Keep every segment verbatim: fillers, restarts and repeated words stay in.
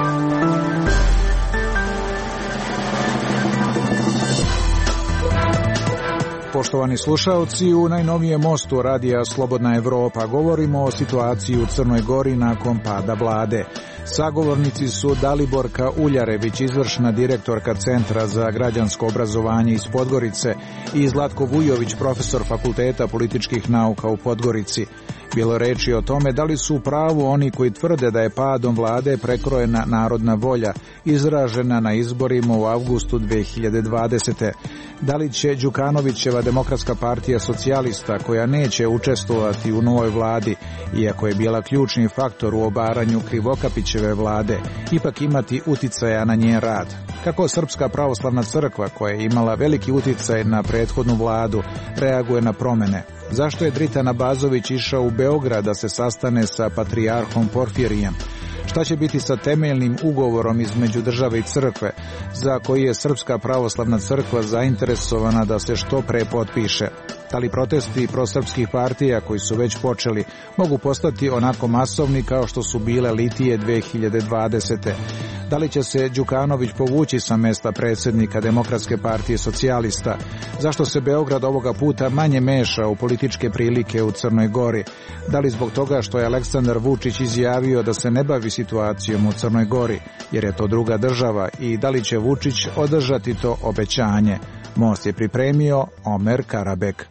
Poštovani slušaoci, u najnovijem mostu radija Slobodna Evropa govorimo o situaciji u Crnoj Gori nakon pada vlade. Sagovornici su Daliborka Uljarević, izvršna direktorka Centra za građansko obrazovanje iz Podgorice, i Zlatko Vujović, profesor Fakulteta političkih nauka u Podgorici. Bilo reči o tome da li su u pravu oni koji tvrde da je padom vlade prekrojena narodna volja, izražena na izborima u avgustu dve hiljade dvadesete. Da li će Đukanovićeva Demokratska partija socijalista, koja neće učestvovati u novoj vladi, iako je bila ključni faktor u obaranju Krivokapićeve vlade, ipak imati uticaja na njen rad? Kako Srpska pravoslavna crkva, koja je imala veliki uticaj na prethodnu vladu, reaguje na promene? Zašto je Dritan Abazović išao u Beograd da se sastane sa patrijarhom Porfirijem? Šta će biti sa temeljnim ugovorom između države i crkve, za koji je Srpska pravoslavna crkva zainteresovana da se što pre potpiše? Da li protesti prosrpskih partija koji su već počeli mogu postati onako masovni kao što su bile litije dve hiljade dvadesete? Da li će se Đukanović povući sa mesta predsjednika Demokratske partije socijalista? Zašto se Beograd ovoga puta manje meša u političke prilike u Crnoj Gori? Da li zbog toga što je Aleksandar Vučić izjavio da se ne bavi situacijom u Crnoj Gori, jer je to druga država, i da li će Vučić održati to obećanje? Most je pripremio Omer Karabek.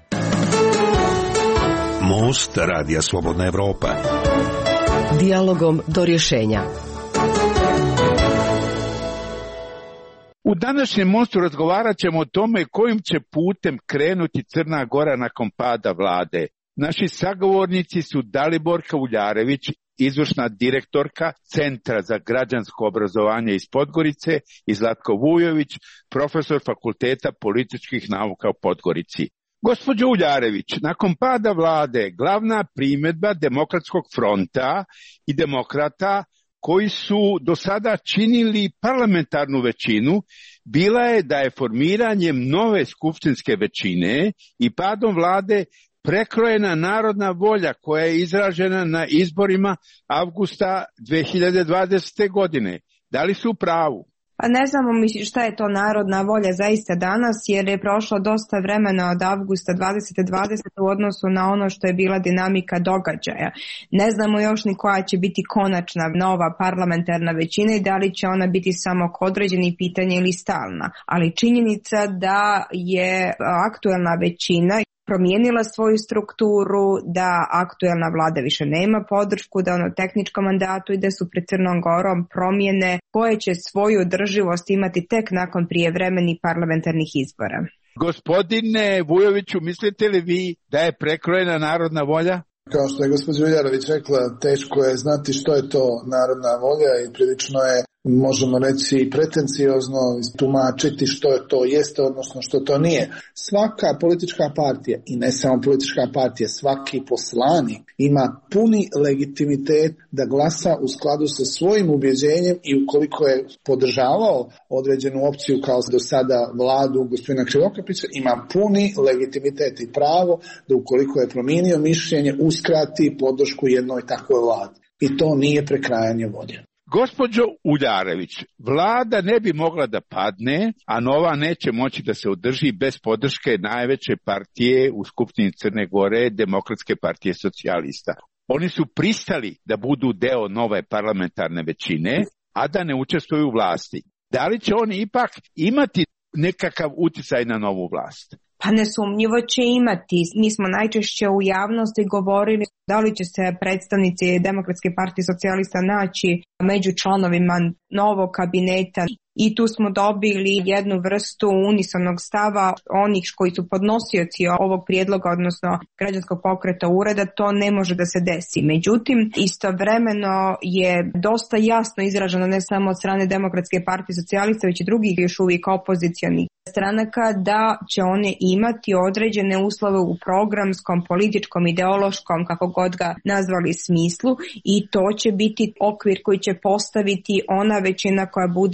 Most radija Slobodna Evropa. Dijalogom do rješenja. U današnjem mostu razgovarat ćemo o tome kojim će putem krenuti Crna Gora nakon pada vlade. Naši sagovornici su Daliborka Uljarević, izvršna direktorka Centra za građansko obrazovanje iz Podgorice, i Zlatko Vujović, profesor Fakulteta političkih nauka u Podgorici. Gospođo Uljarević, nakon pada vlade, glavna primjedba Demokratskog fronta i demokrata koji su do sada činili parlamentarnu većinu bila je da je formiranjem nove skupštinske većine i padom vlade prekrojena narodna volja koja je izražena na izborima avgusta dve hiljade dvadesete. godine. Da li su u pravu? Pa ne znamo mi šta je to narodna volja zaista danas, jer je prošlo dosta vremena od avgusta dvadeset dvadeset u odnosu na ono što je bila dinamika događaja. Ne znamo još ni koja će biti konačna nova parlamentarna većina i da li će ona biti samo određeni pitanje ili stalna. Ali činjenica da je aktuelna većina promijenila svoju strukturu, da aktuelna vlada više nema podršku, da ono tehničkom mandatu i da su pred Crnom Gorom promjene koje će svoju održivost imati tek nakon prijevremenih parlamentarnih izbora. Gospodine Vujoviću, mislite li vi da je prekrojena narodna volja? Kao što je gospođa Uljarević rekla, teško je znati što je to narodna volja i prilično je, možemo reći, pretenciozno tumačiti što je to jeste, odnosno što to nije. Svaka politička partija, i ne samo politička partija, svaki poslanik ima puni legitimitet da glasa u skladu sa svojim ubjeđenjem, i ukoliko je podržavao određenu opciju kao do sada vladu gospodina Krivokapića, ima puni legitimitet i pravo da ukoliko je promijenio mišljenje uskrati podršku jednoj takvoj vladi. I to nije prekrajanje volje. Gospođo Uljarević, vlada ne bi mogla da padne, a nova neće moći da se održi bez podrške najveće partije u Skupštini Crne Gore, Demokratske partije socijalista. Oni su pristali da budu deo nove parlamentarne većine, a da ne učestvuju u vlasti. Da li će oni ipak imati nekakav utjecaj na novu vlast? Pa nesumnjivo će imati. Mi smo najčešće u javnosti govorili da li će se predstavnici Demokratske partije socijalista naći među članovima novog kabineta. I tu smo dobili jednu vrstu unisonog stava onih koji su podnosioci ovog prijedloga, odnosno građanskog pokreta ureda, to ne može da se desi. Međutim, istovremeno je dosta jasno izraženo ne samo od strane Demokratske partije socijalista, već i drugih još uvijek opozicionih stranaka, da će one imati određene uslove u programskom, političkom, ideološkom, kako god ga nazvali, smislu, i to će biti okvir koji će postaviti ona većina koja bude izglasana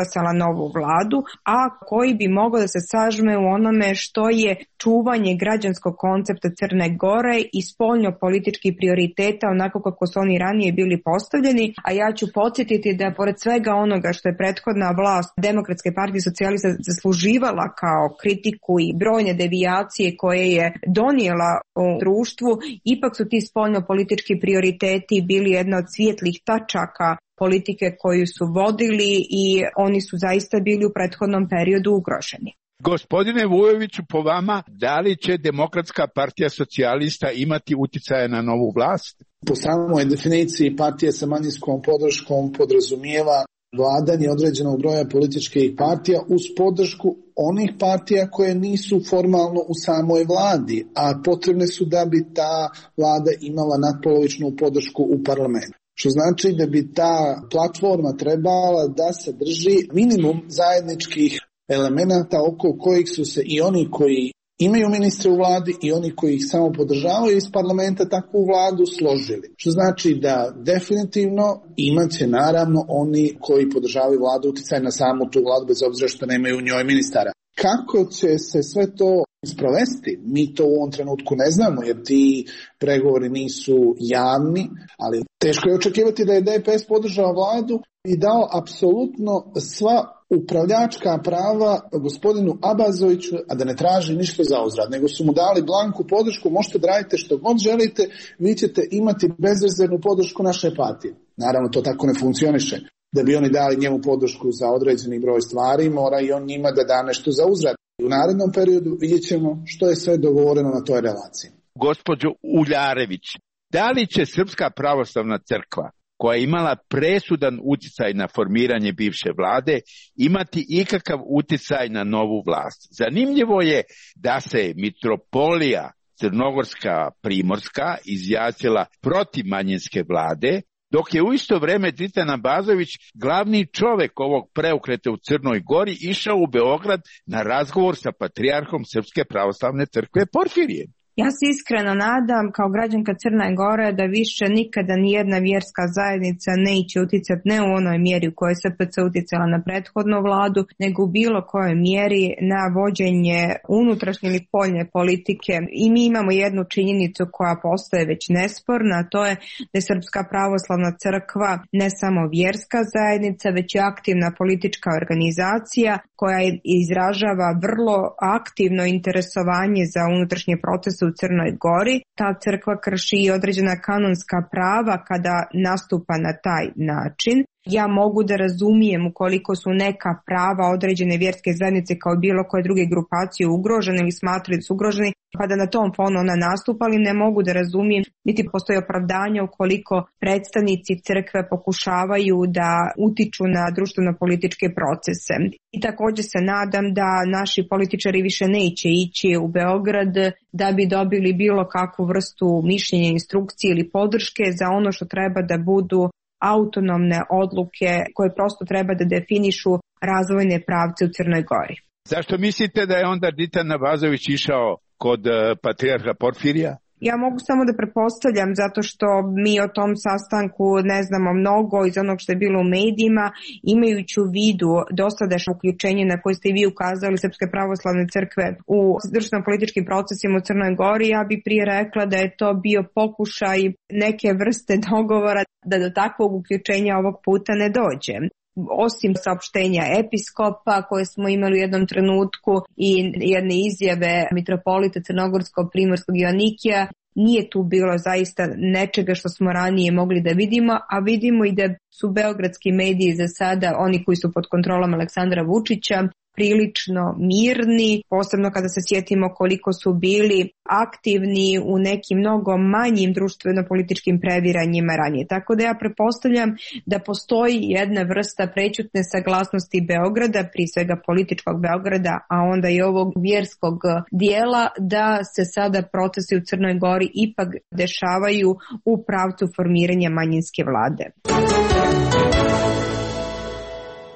izglasala novu vladu, a koji bi mogao da se sažme u onome što je čuvanje građanskog koncepta Crne Gore i spoljno-političkih prioriteta onako kako su oni ranije bili postavljeni, a ja ću podsjetiti da pored svega onoga što je prethodna vlast Demokratske partije socijalista zasluživala kao kritiku i brojne devijacije koje je donijela u društvu, ipak su ti spoljno-politički prioriteti bili jedna od svijetlih tačaka politike koju su vodili i oni su zaista bili u prethodnom periodu ugroženi. Gospodine Vujoviću, po vama, da li će Demokratska partija socijalista imati uticaje na novu vlast? Po samoj definiciji partije sa manjinskom podrškom podrazumijeva vladanje određenog broja političkih partija uz podršku onih partija koje nisu formalno u samoj vladi, a potrebne su da bi ta vlada imala natpolovičnu podršku u parlamentu. Što znači da bi ta platforma trebala da sadrži minimum zajedničkih elemenata oko kojih su se i oni koji imaju ministre u vladi i oni koji ih samo podržavaju iz parlamenta takvu vladu složili. Što znači da definitivno imat će naravno oni koji podržavaju vladu utjecaj na samu tu vladu bez obzira što nemaju u njoj ministara. Kako će se sve to sprovesti? Mi to u ovom trenutku ne znamo jer ti pregovori nisu javni, ali teško je očekivati da je D P S podržao vladu i dao apsolutno sva upravljačka prava gospodinu Abazoviću, a da ne traži ništa za uzvrat, nego su mu dali blanku podršku, možete da radite što god želite, vi ćete imati bezrezervnu podršku naše partije. Naravno, to tako ne funkcioniše. Da bi oni dali njemu podršku za određeni broj stvari, mora i on njima da da nešto za uzvrat. U narednom periodu vidjet ćemo što je sve dogovoreno na toj relaciji. Gospođo Uljarević, da li će Srpska pravoslavna crkva, koja je imala presudan utjecaj na formiranje bivše vlade, imati ikakav utjecaj na novu vlast? Zanimljivo je da se mitropolija Crnogorska Primorska izjasnila protiv manjinske vlade, dok je u isto vrijeme Dritan Abazović, glavni čovjek ovog preokreta u Crnoj Gori, išao u Beograd na razgovor sa patrijarhom Srpske pravoslavne crkve Porfirijem. Ja se iskreno nadam kao građanka Crne Gore da više nikada nijedna vjerska zajednica neće uticati ne u onoj mjeri u kojoj je S P C uticala na prethodnu vladu, nego u bilo kojoj mjeri na vođenje unutrašnje ili poljne politike. I mi imamo jednu činjenicu koja postaje već nesporna, a to je da je Srpska pravoslavna crkva ne samo vjerska zajednica, već i aktivna politička organizacija koja izražava vrlo aktivno interesovanje za unutrašnje procese u Crnoj Gori. Ta crkva krši i određena kanonska prava kada nastupa na taj način. Ja mogu da razumijem ukoliko su neka prava određene vjerske zajednice kao bilo koje druge grupacije ugrožene ili smatraju da su ugroženi, pa da na tom fonu ona nastupa, ali ne mogu da razumijem niti postoji opravdanje ukoliko predstavnici crkve pokušavaju da utiču na društveno-političke procese. I također se nadam da naši političari više neće ići u Beograd da bi dobili bilo kakvu vrstu mišljenja, instrukcije ili podrške za ono što treba da budu autonomne odluke koje prosto treba da definišu razvojne pravce u Crnoj Gori. Zašto mislite da je onda Dritan Abazović išao kod patrijarha Porfirija? Ja mogu samo da pretpostavljam zato što mi o tom sastanku ne znamo mnogo iz onog što je bilo u medijima, imajući u vidu dosadašnje uključenje na koje ste i vi ukazali Srpske pravoslavne crkve u društveno-političkim procesima u Crnoj Gori. Ja bi prije rekla da je to bio pokušaj neke vrste dogovora da do takvog uključenja ovog puta ne dođe. Osim saopštenja episkopa koje smo imali u jednom trenutku i jedne izjave mitropolita Crnogorskog Primorskog Joanikija, nije tu bilo zaista nečega što smo ranije mogli da vidimo, a vidimo i da su beogradski mediji za sada, oni koji su pod kontrolom Aleksandra Vučića, prilično mirni, posebno kada se sjetimo koliko su bili aktivni u nekim mnogo manjim društveno-političkim previranjima ranije. Tako da ja pretpostavljam da postoji jedna vrsta prećutne saglasnosti Beograda, prije svega političkog Beograda, a onda i ovog vjerskog dijela, da se sada procesi u Crnoj Gori ipak dešavaju u pravcu formiranja manjinske vlade.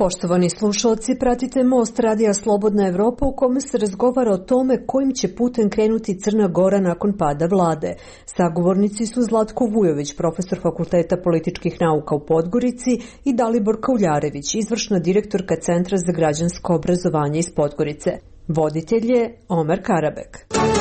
Poštovani slušalci, pratite Most radija Slobodna Evropa u kome se razgovara o tome kojim će putem krenuti Crna Gora nakon pada vlade. Sagovornici su Zlatko Vujović, profesor Fakulteta političkih nauka u Podgorici, i Dalibor Kauljarević, izvršna direktorka Centra za građansko obrazovanje iz Podgorice. Voditelj je Omer Karabek.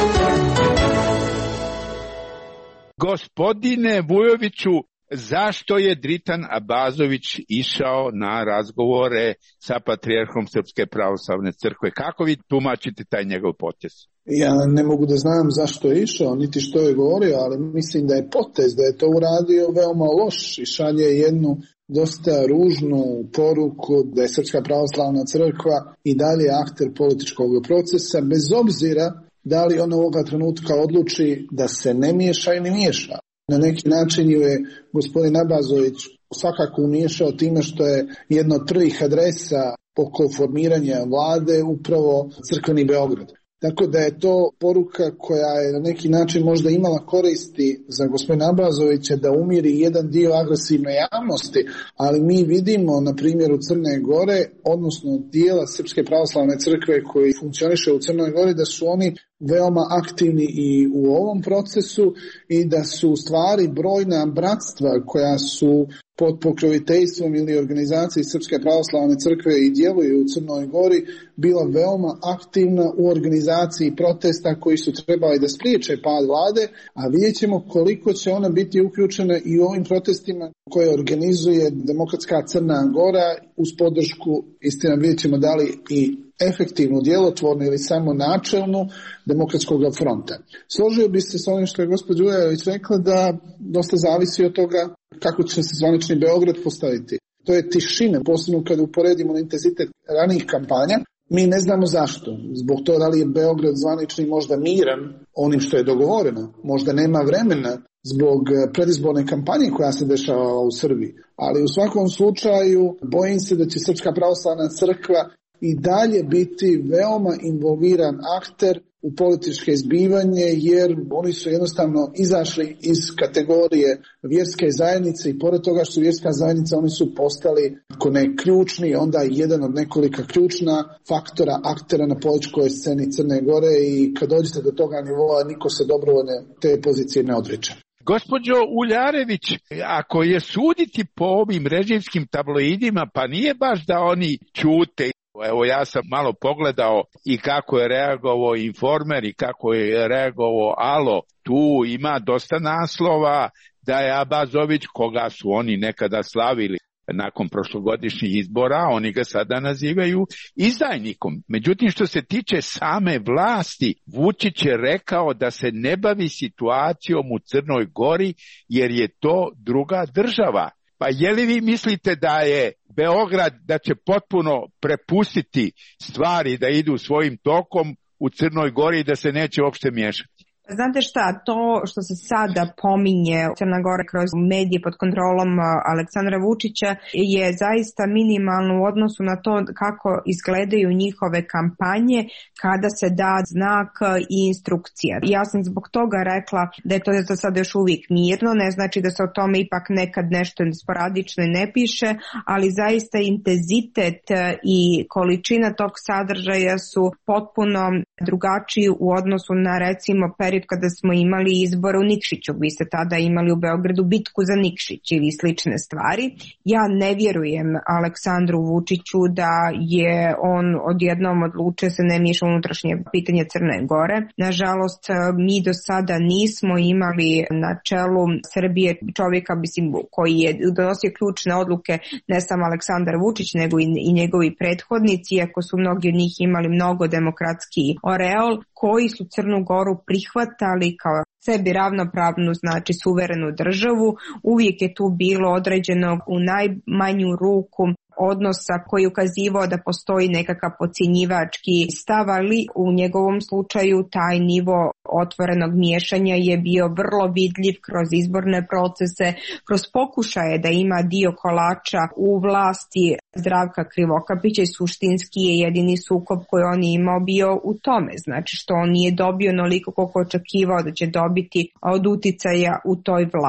Gospodine Vujoviću, zašto je Dritan Abazović išao na razgovore sa patrijarhom Srpske pravoslavne crkve? Kako vi tumačite taj njegov potez? Ja ne mogu da znam zašto je išao, niti što je govorio, ali mislim da je potez, da je to uradio veoma loš i šalje jednu dosta ružnu poruku da je Srpska pravoslavna crkva i dalje akter političkog procesa, bez obzira da li on ovoga trenutka odluči da se ne miješa ili miješa. Na neki način ju je gospodin Abazović svakako umiješao time što je jedno od prvih adresa oko formiranja vlade upravo crkveni Beograd. Tako da je to poruka koja je na neki način možda imala koristi za gospodina Abazovića da umiri jedan dio agresivne javnosti, ali mi vidimo na primjeru Crne Gore, odnosno dijela Srpske pravoslavne crkve koji funkcioniše u Crnoj Gori, da su oni veoma aktivni i u ovom procesu i da su u stvari brojna bratstva koja su pod pokroviteljstvom ili organizaciji Srpske pravoslavne crkve i djeluju u Crnoj Gori bila veoma aktivna u organizaciji protesta koji su trebali da spriječe pad vlade, a vidjet ćemo koliko će ona biti uključena i u ovim protestima koje organizuje Demokratska Crna Gora uz podršku, istina vidjet ćemo da li i efektivnu, djelotvornu ili samo načelnu Demokratskog fronta. Složio bi se s onim što je gospođa Ujarević rekla da dosta zavisi od toga kako će se zvanični Beograd postaviti. To je tišina, posebno kada uporedimo na intenzitet ranijih kampanja. Mi ne znamo zašto. Zbog toga da li je Beograd zvanični možda miran onim što je dogovoreno. Možda nema vremena zbog predizborne kampanje koja se dešavala u Srbiji. Ali u svakom slučaju bojim se da će Srpska pravoslavna crkva i dalje biti veoma involviran akter u političke zbivanje, jer oni su jednostavno izašli iz kategorije vjerske zajednice i pored toga što su vjerska zajednica, oni su postali, ako ne ključni, onda jedan od nekolika ključna faktora, aktera na političkoj sceni Crne Gore i kad dođete do toga nivoa, niko se dobrovoljno te pozicije ne odriče. Gospođo Uljarević, ako je suditi po ovim režimskim tabloidima, pa nije baš da oni ćute. Evo ja sam malo pogledao i kako je reagovao Informer i kako je reagovao Alo. Tu ima dosta naslova da je Abazović, koga su oni nekada slavili nakon prošlogodišnjih izbora, oni ga sada nazivaju izdajnikom. Međutim, što se tiče same vlasti, Vučić je rekao da se ne bavi situacijom u Crnoj Gori jer je to druga država. Pa je li vi mislite da je Beograd da će potpuno prepustiti stvari da idu svojim tokom u Crnoj Gori i da se neće uopšte miješati? Znate šta, to što se sada pominje Crna Gora kroz medije pod kontrolom Aleksandra Vučića je zaista minimalno u odnosu na to kako izgledaju njihove kampanje kada se da znak i instrukcija. Ja sam zbog toga rekla da je to za sada još uvijek mirno, ne znači da se o tome ipak nekad nešto sporadično ne piše, ali zaista intenzitet i količina tog sadržaja su potpuno drugačiji u odnosu na recimo period kada smo imali izbore u Nikšiću. Vi ste tada imali u Beogradu bitku za Nikšić ili slične stvari. Ja ne vjerujem Aleksandru Vučiću da je on odjednom odlučio se ne miješa unutrašnje pitanje Crne Gore. Nažalost, mi do sada nismo imali na čelu Srbije čovjeka mislim, koji je donosio ključne odluke, ne samo Aleksandar Vučić, nego i, i njegovi prethodnici, iako su mnogi od njih imali mnogo demokratski oreol, koji su Crnu Goru prihvatali kao sebi ravnopravnu, znači suverenu državu. Uvijek je tu bilo određeno u najmanju ruku odnosa koji je ukazivao da postoji nekakav podcjenjivački stav, ali u njegovom slučaju taj nivo otvorenog miješanja je bio vrlo vidljiv kroz izborne procese, kroz pokušaje da ima dio kolača u vlasti Zdravka Krivokapića i suštinski je jedini sukob koji on je imao bio u tome, znači što on nije dobio onoliko koliko očekivao da će dobiti od uticaja u toj vladi.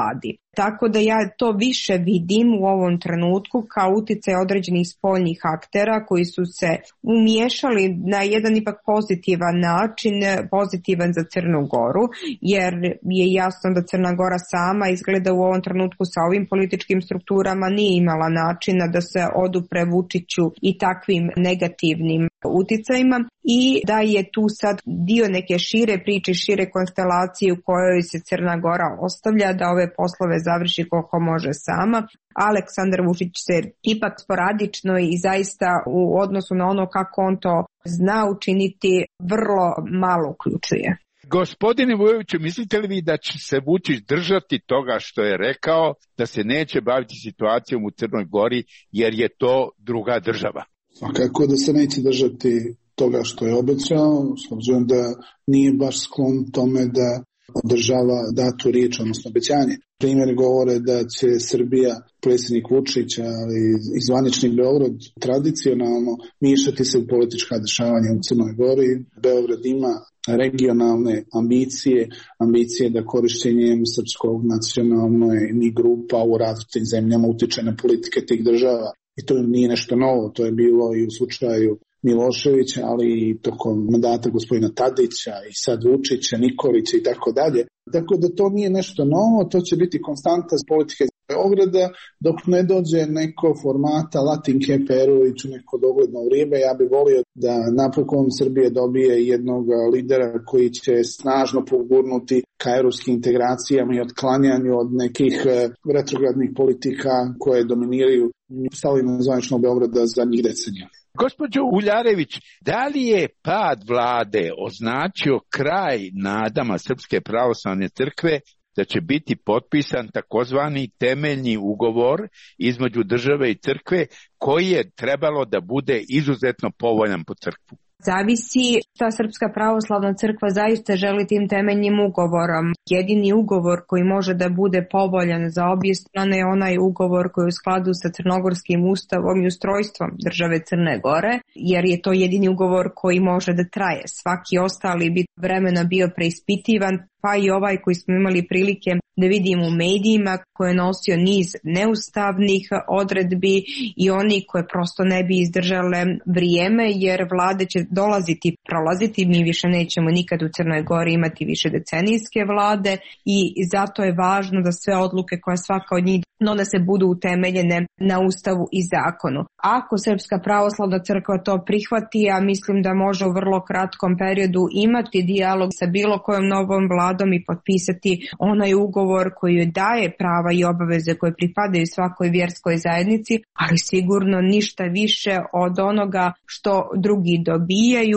Tako da ja to više vidim u ovom trenutku kao uticaj određenih spoljnih aktera koji su se umiješali na jedan ipak pozitivan način, pozitivan za Crnu Goru, jer je jasno da Crna Gora sama izgleda u ovom trenutku sa ovim političkim strukturama nije imala načina da se odupre Vučiću i takvim negativnim uticajima i da je tu sad dio neke šire priče, šire konstelacije u kojoj se Crna Gora ostavlja da ove poslove završi koliko može sama. Aleksandar Vučić se ipak sporadično i zaista u odnosu na ono kako on to zna učiniti vrlo malo uključuje. Gospodine Vujoviću, mislite li vi da će se Vučić držati toga što je rekao, da se neće baviti situacijom u Crnoj Gori jer je to druga država? Svakako da se neće držati toga što je obećao, s obzirom da nije baš sklon tome da održava datu riječ, odnosno obećanje. Primjer govore da će Srbija, predsjednik Vučić, ali i zvanični Beograd tradicionalno miješati se u politička dešavanja u Crnoj Gori. Beograd ima regionalne ambicije, ambicije da korišćenjem srpskog nacionalnih grupa u različitim zemljama utiče na politike tih država. I to nije nešto novo, to je bilo i u slučaju Miloševića, ali i tokom mandata gospodina Tadića i sad Vučića, Nikolića i tako dalje. Tako da to nije nešto novo, to će biti konstanta politike Beograda dok ne dođe neko formata Latinke Perović u neko dogledno vrijeme. Ja bih volio da napokon Srbije dobije jednog lidera koji će snažno pogurnuti ka europskim integracijama i otklanjanju od nekih retrogradnih politika koje dominiraju stavljeno zvanično Beograda zadnjih decenija. Gospođo Uljarević, da li je pad vlade označio kraj nadama Srpske pravoslavne crkve da će biti potpisan takozvani temeljni ugovor između države i crkve koji je trebalo da bude izuzetno povoljan po crkvu? Zavisi šta Srpska pravoslavna crkva zaista želi tim temeljnim ugovorom. Jedini ugovor koji može da bude povoljan za obje strane je onaj ugovor koji je u skladu sa crnogorskim ustavom i ustrojstvom države Crne Gore, jer je to jedini ugovor koji može da traje. Svaki ostali bi vremena bio preispitivan, pa i ovaj koji smo imali prilike da vidimo u medijima, koji je nosio niz neustavnih odredbi i oni koje prosto ne bi izdržale vrijeme, jer vlade će dolaziti i prolaziti. Mi više nećemo nikad u Crnoj Gori imati više decenijske vlade i zato je važno da sve odluke koje svaka od njih donese budu utemeljene na ustavu i zakonu. Ako Srpska pravoslavna crkva to prihvati, ja mislim da može u vrlo kratkom periodu imati dijalog sa bilo kojom novom vladom i potpisati onaj ugovor koji joj daje prava i obaveze koje pripadaju svakoj vjerskoj zajednici, ali sigurno ništa više od onoga što drugi dobijaju.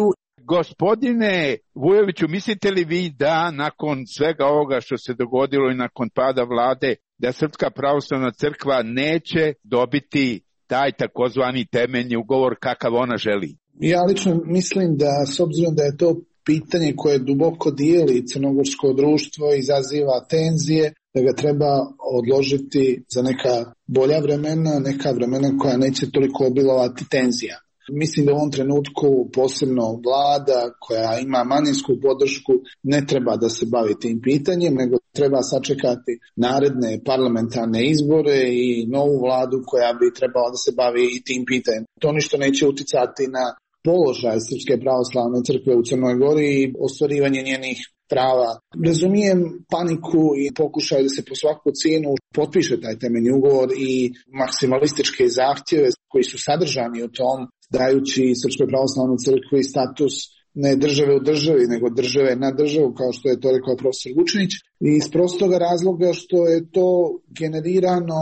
Gospodine Vujoviću, mislite li vi da nakon svega ovoga što se dogodilo i nakon pada vlade, da Srpska pravoslavna crkva neće dobiti taj takozvani temeljni ugovor kakav ona želi? Ja lično mislim da, s obzirom da je to pitanje koje duboko dijeli crnogorsko društvo, izaziva tenzije, da ga treba odložiti za neka bolja vremena, neka vremena koja neće toliko obilovati tenzija. Mislim da u ovom trenutku posebno vlada koja ima manjinsku podršku ne treba da se bavi tim pitanjem, nego treba sačekati naredne parlamentarne izbore i novu vladu koja bi trebala da se bavi i tim pitanjem. To ništa neće uticati na položaj Srpske pravoslavne crkve u Crnoj Gori i ostvarivanje njenih prava. Razumijem paniku i pokušaj da se po svaku cijenu potpiše taj temeljni ugovor i maksimalističke zahtjeve koji su sadržani u tom, dajući Srpskoj pravoslavnoj crkvi status ne države u državi, nego države na državu, kao što je to rekao profesor Vučinić, i iz prostoga razloga što je to generirano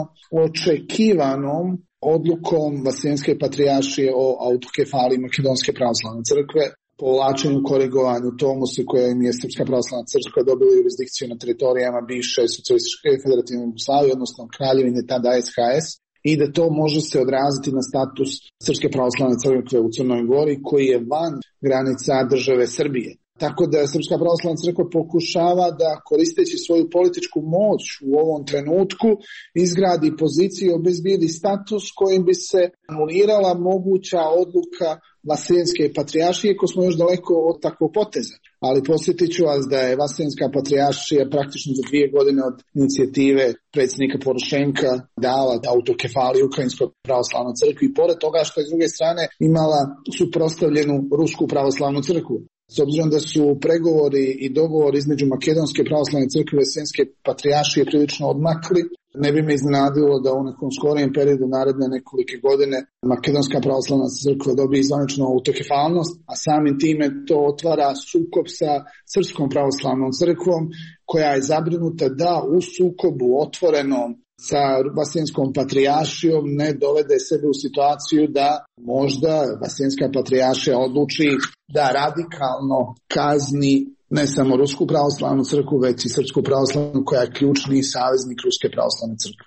očekivanom odlukom Vaseljenske patrijaršije o autokefaliji Makedonske pravoslavne crkve, povlačenju, korigovanju Tomusa koje im je Srpska pravoslavna crkva dobila jurisdikciju na teritorijama bivše socijalističke federativne Jugoslavije, odnosno Kraljevine tada S H S, i da to može se odraziti na status Srpske pravoslavne crkve u Crnoj Gori koji je van granica države Srbije. Tako da Srpska pravoslavna crkva pokušava da, koristeći svoju političku moć u ovom trenutku, izgradi poziciju i obezbijedi status kojim bi se anulirala moguća odluka Vaseljenske patrijaršije, ko smo još daleko od takvog poteza. ali posjetit ću vas da je Vaseljenska patrijaršija praktično za dvije godine od inicijative predsjednika Porošenka dala autokefaliju Ukrajinskoj pravoslavnoj crkvi i pored toga što je s druge strane imala suprotstavljenu Rusku pravoslavnu crkvu. S obzirom da su pregovori i dogovori između Makedonske pravoslavne crkve i Vaseljenske patrijaršije prilično odmakli, ne bi me iznenadilo da u nekom skorijem periodu naredne nekolike godine Makedonska pravoslavna crkva dobije zvaničnu autokefalnost, a samim time to otvara sukob sa Srpskom pravoslavnom crkvom koja je zabrinuta da u sukobu otvorenom sa Vaseljenskom patrijaršijom ne dovede sebe u situaciju da možda Vaseljenska patrijaršija odluči da radikalno kazni ne samo Rusku pravoslavnu crkvu, već i Srpsku pravoslavnu koja je ključni saveznik Ruske pravoslavne crkve.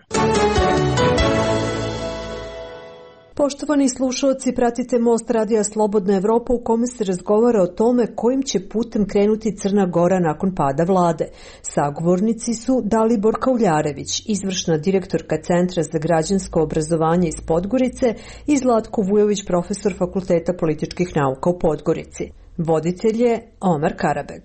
Poštovani slušalci, pratite Most radija Slobodna Evropa u kome se razgovara o tome kojim će putem krenuti Crna Gora nakon pada vlade. Sagovornici su Dalibor Kauljarević, izvršna direktorka Centra za građansko obrazovanje iz Podgorice i Zlatko Vujović, profesor Fakulteta političkih nauka u Podgorici. Voditelj je Omar Karabeg.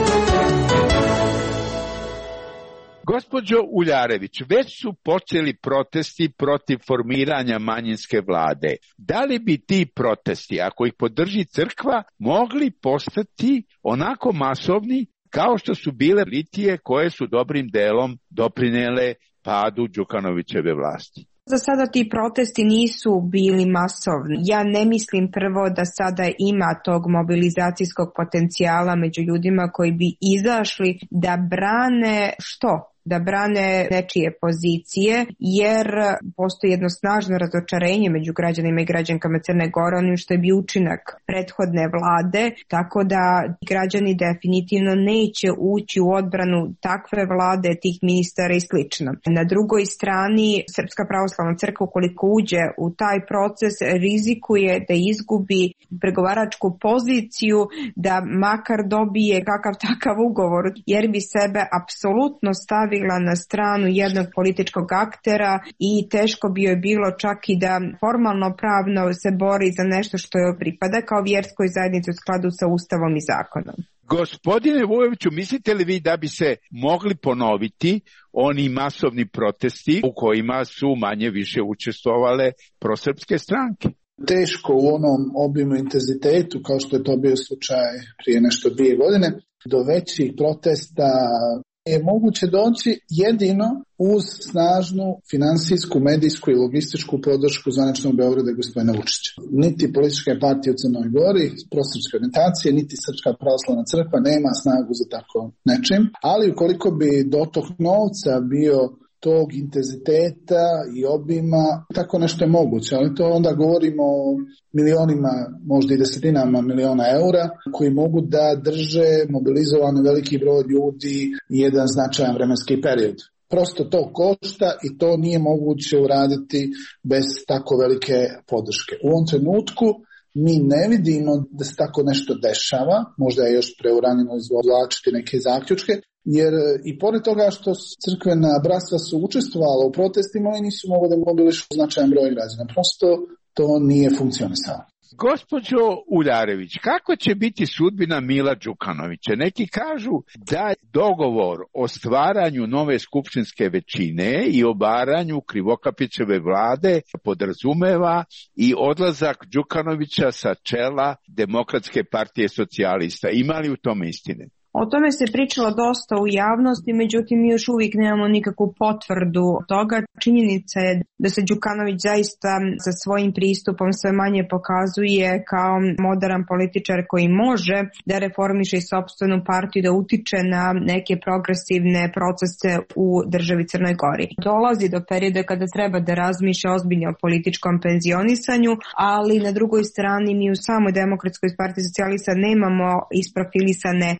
Gospođo Uljarević, već su počeli protesti protiv formiranja manjinske vlade. Da li bi ti protesti, ako ih podrži crkva, mogli postati onako masovni kao što su bile litije koje su dobrim delom doprinele padu Đukanovićeve vlasti? Za sada ti protesti nisu bili masovni. Ja ne mislim prvo da sada ima tog mobilizacijskog potencijala među ljudima koji bi izašli da brane što? Da brane nečije pozicije, jer postoji jedno snažno razočarenje među građanima i građankama Crne Gore, onim što je bio učinak prethodne vlade, tako da građani definitivno neće ući u odbranu takve vlade, tih ministara i slično. Na drugoj strani, Srpska pravoslavna crkva, ukoliko uđe u taj proces, rizikuje da izgubi pregovaračku poziciju, da makar dobije kakav takav ugovor, jer bi sebe apsolutno stavio na stranu jednog političkog aktera i teško bi joj bilo čak i da formalno pravno se bori za nešto što joj pripada kao vjerskoj zajednici u skladu sa Ustavom i zakonom. Gospodine Vujoviću, mislite li vi da bi se mogli ponoviti oni masovni protesti u kojima su manje više učestvovale prosrpske stranke? Teško u onom obimu intenzitetu kao što je to bio slučaj prije nešto dvije godine. Do većih protesta je moguće doći jedino uz snažnu finansijsku, medijsku i logističku podršku zvaničnog Beograda i gospodina Vučića. Niti političke partije u Crnoj Gori, prosrpske orijentacije, niti Srpska pravoslavna crkva nema snagu za tako nečim, ali ukoliko bi dotok novca bio tog intenziteta i obima, tako nešto je moguće, ali to onda govorimo o milionima, možda i desetinama miliona eura, koji mogu da drže mobilizovan veliki broj ljudi i jedan značajan vremenski period. Prosto to košta i to nije moguće uraditi bez tako velike podrške. U ovom trenutku mi ne vidimo da se tako nešto dešava, možda je još preuranjeno izvlačiti neke zaključke, jer i pored toga što crkvena bratstva su učestvovala u protestima, oni nisu mogli da mobilišu značajan broj građana. Prosto to nije funkcionisalo. Gospođo Uljarević, kako će biti sudbina Mila Đukanovića? Neki kažu da dogovor o stvaranju nove skupštinske većine i obaranju Krivokapićeve vlade podrazumeva i odlazak Đukanovića sa čela Demokratske partije socijalista. Ima li u tome istine? O tome se pričalo dosta u javnosti, međutim mi još uvijek nemamo nikakvu potvrdu toga. Činjenica je da se Đukanović zaista sa svojim pristupom sve manje pokazuje kao moderan političar koji može da reformiše i sopstvenu partiju, da utiče na neke progresivne procese u državi Crnoj Gori. Dolazi do perioda kada treba da razmišlja ozbiljno o političkom penzionisanju, ali na drugoj strani mi u samoj Demokratskoj partiji socijalista nemamo isprofilisane lidere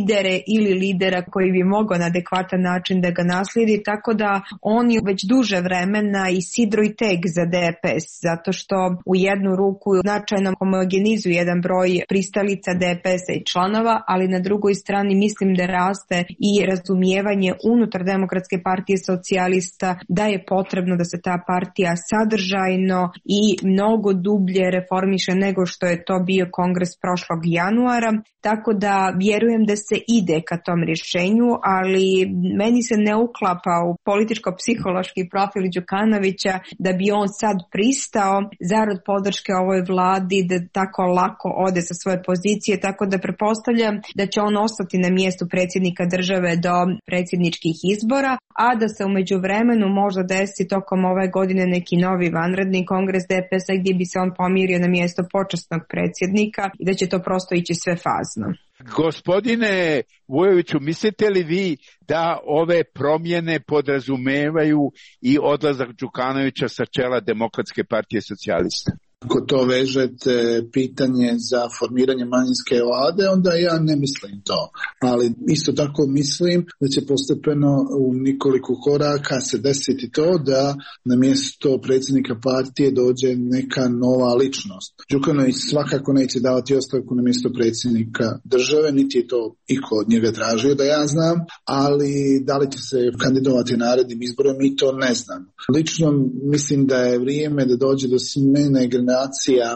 lidere ili lidera koji bi mogao na adekvatan način da ga naslijedi, tako da oni već duže vremena i sidro i teg za D P S, zato što u jednu ruku značajno homogenizuju jedan broj pristalica D P S-a i članova, ali na drugoj strani mislim da raste i razumijevanje unutar Demokratske partije socijalista da je potrebno da se ta partija sadržajno i mnogo dublje reformiše nego što je to bio kongres prošlog januara, tako da vjerujem da se ide ka tom rješenju, ali meni se ne uklapa u političko-psihološki profil Đukanovića da bi on sad pristao zarad podrške ovoj vladi da tako lako ode sa svoje pozicije, tako da pretpostavljam da će on ostati na mjestu predsjednika države do predsjedničkih izbora, a da se u međuvremenu možda desi tokom ove godine neki novi vanredni kongres D P S-a gdje bi se on pomirio na mjesto počasnog predsjednika i da će to prosto ići sve fazno. Gospodine Vujoviću, mislite li vi da ove promjene podrazumevaju i odlazak Đukanovića sa čela Demokratske partije socijalista? Ako to vežete pitanje za formiranje manjinske vlade, onda ja ne mislim to. Ali isto tako mislim da će postepeno u nekoliko koraka se desiti to da na mjesto predsjednika partije dođe neka nova ličnost. Đukanović svakako neće davati ostavku na mjesto predsjednika države, niti je to iko od njega tražio da ja znam, ali da li će se kandidovati narednim izborom, mi to ne znam. Lično mislim da je vrijeme da dođe do smjene generacija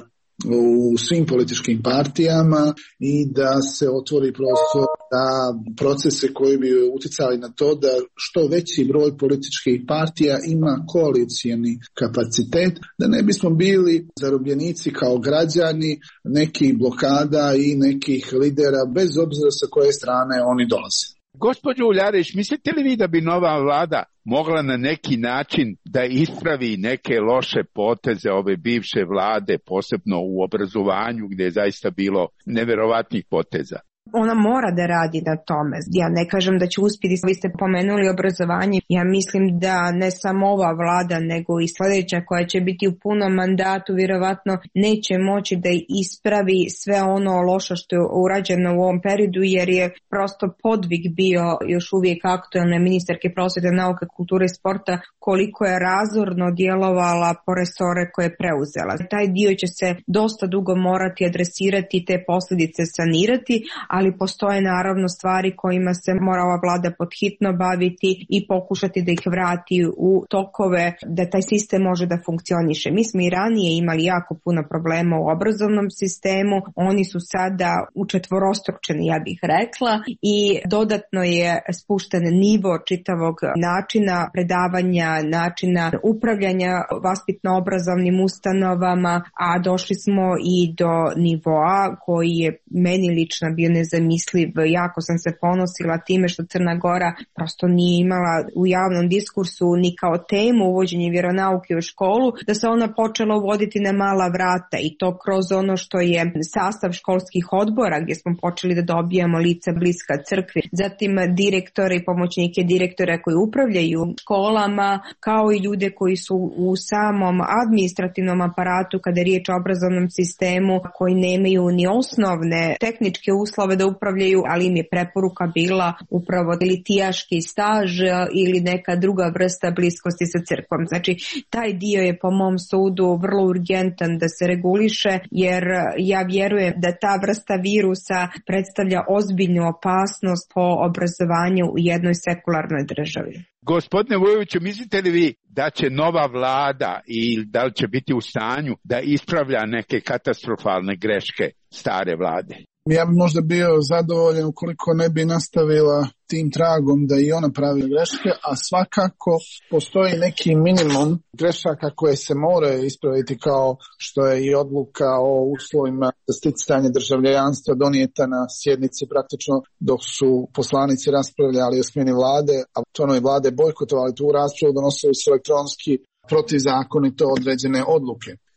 u svim političkim partijama i da se otvori prostor da procese koji bi utjecali na to da što veći broj političkih partija ima koalicijni kapacitet, da ne bismo bili zarobljenici kao građani nekih blokada i nekih lidera bez obzira sa koje strane oni dolaze. Gospođo Uljarić, mislite li vi da bi nova vlada mogla na neki način da ispravi neke loše poteze ove bivše vlade, posebno u obrazovanju gdje je zaista bilo neverovatnih poteza? Ona mora da radi na tome. Ja ne kažem da će uspjeti, vi ste pomenuli obrazovanje. Ja mislim da ne samo ova vlada, nego i sljedeća koja će biti u punom mandatu, vjerovatno neće moći da ispravi sve ono loše što je urađeno u ovom periodu, jer je prosto podvig bio još uvijek aktualne ministarke prosvjete, nauke, kulture i sporta, koliko je razorno djelovala po resore koje je preuzela. Taj dio će se dosta dugo morati adresirati, te posljedice sanirati, ali postoje naravno stvari kojima se mora ova vlada podhitno baviti i pokušati da ih vrati u tokove, da taj sistem može da funkcioniše. Mi smo i ranije imali jako puno problema u obrazovnom sistemu, oni su sada učetvorostručeni, ja bih rekla, i dodatno je spušten nivo čitavog načina predavanja, načina upravljanja vaspitno-obrazovnim ustanovama, a došli smo i do nivoa koji je meni lično bio nezamisliv. Jako sam se ponosila time što Crna Gora prosto nije imala u javnom diskursu ni kao temu uvođenje vjeronauke u školu, da se ona počela uvoditi na mala vrata i to kroz ono što je sastav školskih odbora gdje smo počeli da dobijamo lica bliska crkvi, zatim direktore i pomoćnike direktora koji upravljaju školama, kao i ljude koji su u samom administrativnom aparatu kada je riječ o obrazovnom sistemu, koji nemaju ni osnovne tehničke uslove da upravljaju, ali im je preporuka bila upravo litijaški staž ili neka druga vrsta bliskosti sa crkvom. Znači, taj dio je po mom sudu vrlo urgentan da se reguliše, jer ja vjerujem da ta vrsta virusa predstavlja ozbiljnu opasnost po obrazovanju u jednoj sekularnoj državi. Gospodine Vujoviću, mislite li vi da će nova vlada i da li će biti u stanju da ispravlja neke katastrofalne greške stare vlade? Ja bi možda bio zadovoljan ukoliko ne bi nastavila tim tragom da i ona pravi greške, a svakako postoji neki minimum grešaka koje se moraju ispraviti, kao što je i odluka o uslovima za sticanje državljanstva donijeta na sjednici praktično dok su poslanici raspravljali o smjeni vlade, a članovi vlade bojkotovali tu raspravu, donosili su elektronski protivzakonito određene odluke.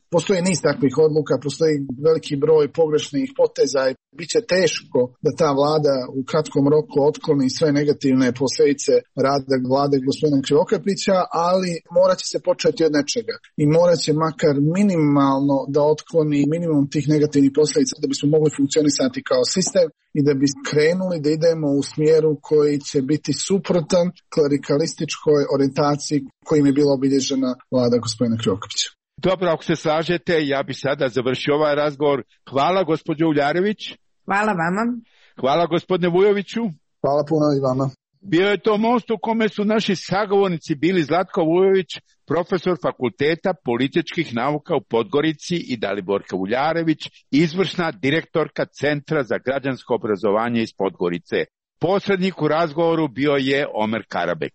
postoji niz takvih odluka, postoji veliki broj pogrešnih poteza i bit će teško da ta vlada u kratkom roku otkloni sve negativne posljedice rada vlade gospodina Krivokapića, ali morat će se početi od nečega i morat će makar minimalno da otkloni minimum tih negativnih posljedica da bismo mogli funkcionisati kao sistem i da bi krenuli da idemo u smjeru koji će biti suprotan klerikalističkoj orijentaciji kojim je bila obilježena vlada gospodina Krivokapića. Dobro, ako se slažete, ja bi sada završio ovaj razgovor. Hvala gospođo Uljarević. Hvala vama. Hvala gospodine Vujoviću. Hvala puno i vama. Bio je to most u kome su naši sagovornici bili Zlatko Vujović, profesor Fakulteta političkih nauka u Podgorici, i Daliborka Uljarević, izvršna direktorka Centra za građansko obrazovanje iz Podgorice. Posrednik u razgovoru bio je Omer Karabek.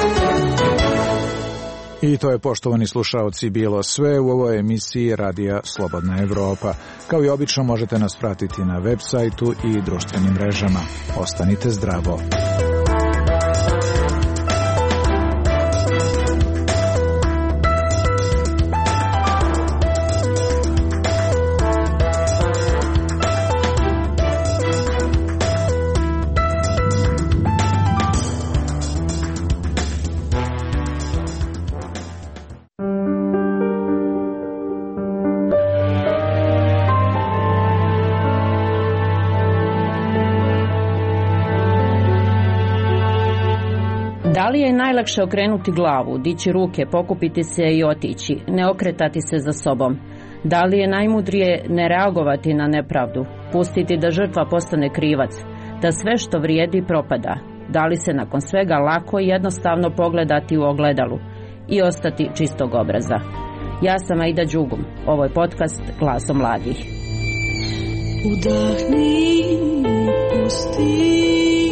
I to je, poštovani slušaoci, bilo sve u ovoj emisiji Radija Slobodna Evropa. Kao i obično možete nas pratiti na web sajtu i društvenim mrežama. Ostanite zdravo. Da li je najlakše okrenuti glavu, dići ruke, pokupiti se i otići, ne okretati se za sobom? Da li je najmudrije ne reagovati na nepravdu, pustiti da žrtva postane krivac, da sve što vrijedi propada? Da li se nakon svega lako i jednostavno pogledati u ogledalu i ostati čistog obraza? Ja sam Aida Đugum, ovo je podcast Glasom mladih. Udahni, pusti.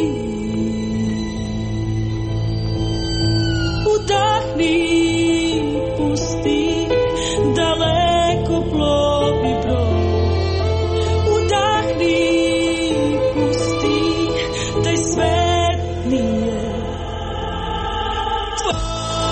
Udahni, pusti, daleko plovi brod. Udahni, pusti, taj svet nije tvoj.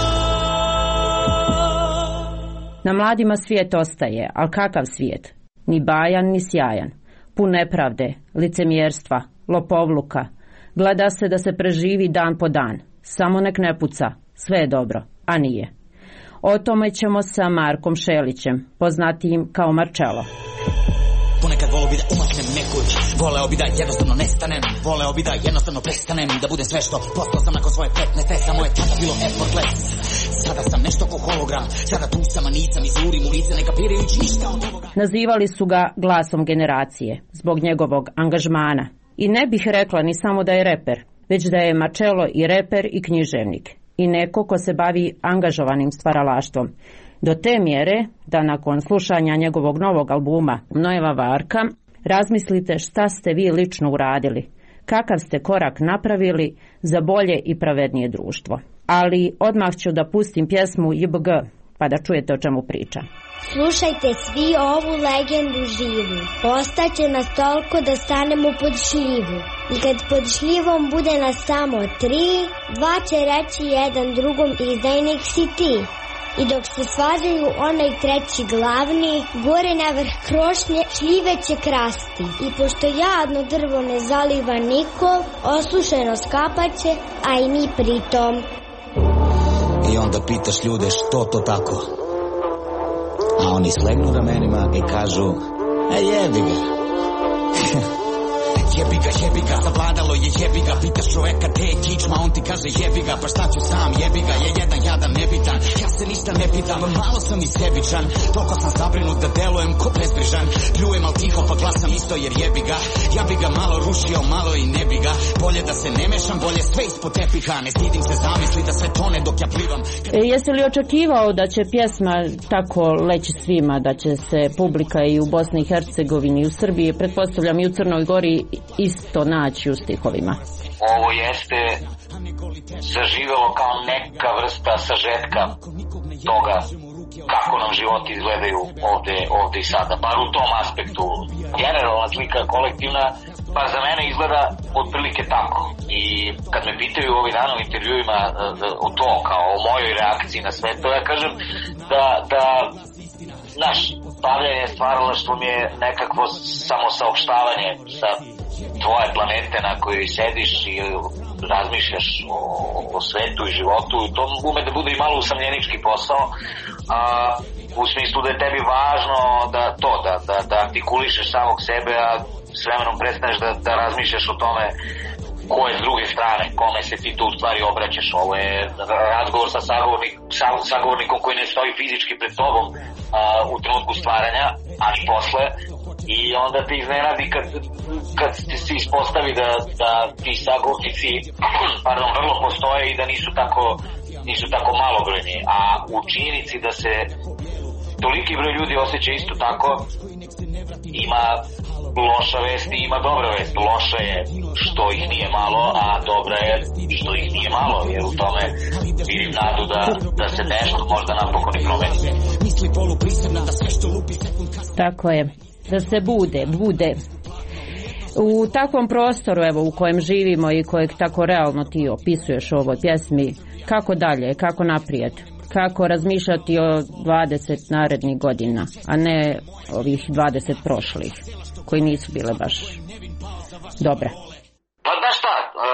Na mladima svijet ostaje, ali kakav svijet? Ni bajan, ni sjajan. Pun nepravde, licemjerstva, lopovluka. Gleda se da se preživi dan po dan. Samo nek ne puca. Sve je dobro, a nije. O tome ćemo sa Markom Šelićem, poznatijim kao Marcello. Ponekad voleo bi da umaknem nekud, voleo bi da jednostavno nestanem, voleo bi da jednostavno prestanem, da bude sve što postao sam nakon svoje petnaeste, samo je tada bilo effortless. Sada sam nešto ko hologram, sada tu sam, a nisam, izurim u lice, ne kapirajući ništa od ovoga. Nazivali su ga glasom generacije, zbog njegovog angažmana. I ne bih rekla ni samo da je reper, već da je Marcello i reper i književnik. I neko ko se bavi angažovanim stvaralaštvom. Do te mjere da nakon slušanja njegovog novog albuma Nojeva Varka razmislite šta ste vi lično uradili, kakav ste korak napravili za bolje i pravednije društvo. Ali odmah ću da pustim pjesmu J B G pa da čujete o čemu priča. Slušajte svi ovu legendu živu, ostaće nas toliko da stanemo pod šljivu. I kad pod šljivom bude nas samo tri, dva će reći jedan drugom izdajnik si ti. I dok se svađaju onaj treći glavni, gore na vrh krošnje šljive će krasti. I pošto jadno drvo ne zaliva niko, osušeno skapaće, a i mi pritom. I onda pitaš ljude što to tako, a oni slegnu ramenima i kažu, e jebi ga. Jebi ga, jebi ga, zavladalo je jebi ga. Pitaš čoveka te je kičma, on ti kaže jebi ga. Pa šta ću sam, jebi ga, je jedan jadan nebitan. Ja se ništa ne pitam, malo sam i sebičan. Toliko sam zabrinut da delujem ko bezbrižan. Pljujem al tiho pa glasam isto jer jebi ga. Ja bi ga malo rušio, malo i ne bi ga. Bolje da se ne mešam, bolje sve ispod tepiha. Ne stidim se zamisli da sve tone dok ja plivam. E, jesi li očekivao da će pjesma tako leći svima, da će se publika i u Bosni i Hercegovini i u Srbiji, pretpostavljam i u Crnoj Gori, isto naći u stihovima? Ovo jeste zaživelo kao neka vrsta sažetka toga kako nam životi izgledaju ovde, ovde i sada, bar u tom aspektu. Generalna slika kolektivna, pa za mene izgleda otprilike tako. I kad me pitaju ovih dana u intervjuima o to, kao o mojoj reakciji na sve to, ja kažem da, da znaš, bavljanje stvaralaštvom je nekakvo samosaopštavanje sa tvoje planete na kojoj sediš i razmišljaš o, o svetu i životu, i to ume da bude i malo usamljenički posao, a, u smislu da je tebi važno da to, da, da, da artikulišeš samog sebe, a s vremenom prestaneš da, da razmišljaš o tome ko je s druge strane, kome se ti tu u stvari obraćaš. Ovo je razgovor sa sagovornik, sa, sagovornikom koji ne stoji fizički pred tobom a, u trenutku stvaranja, ali posle, i onda te iznenadi kad, kad se ispostavi da, da ti sagovornici pardon, vrlo postoje i da nisu tako, nisu tako malobrojni, a u činjenici da se toliki broj ljudi osjeća isto tako, ima loša vest i ima dobra vest. Loša je što ih nije malo, a dobra je što ih nije malo, jer u tome vidim nadu da, da se nešto možda napokon i promeni. Tako je, da se bude, bude. U takvom prostoru, evo, u kojem živimo i kojeg tako realno ti opisuješ u ovoj pjesmi, kako dalje, kako naprijed? Kako razmišljati o dvadeset narednih godina, a ne ovih dvadeset prošlih, koji nisu bile baš dobre? Pa znaš šta,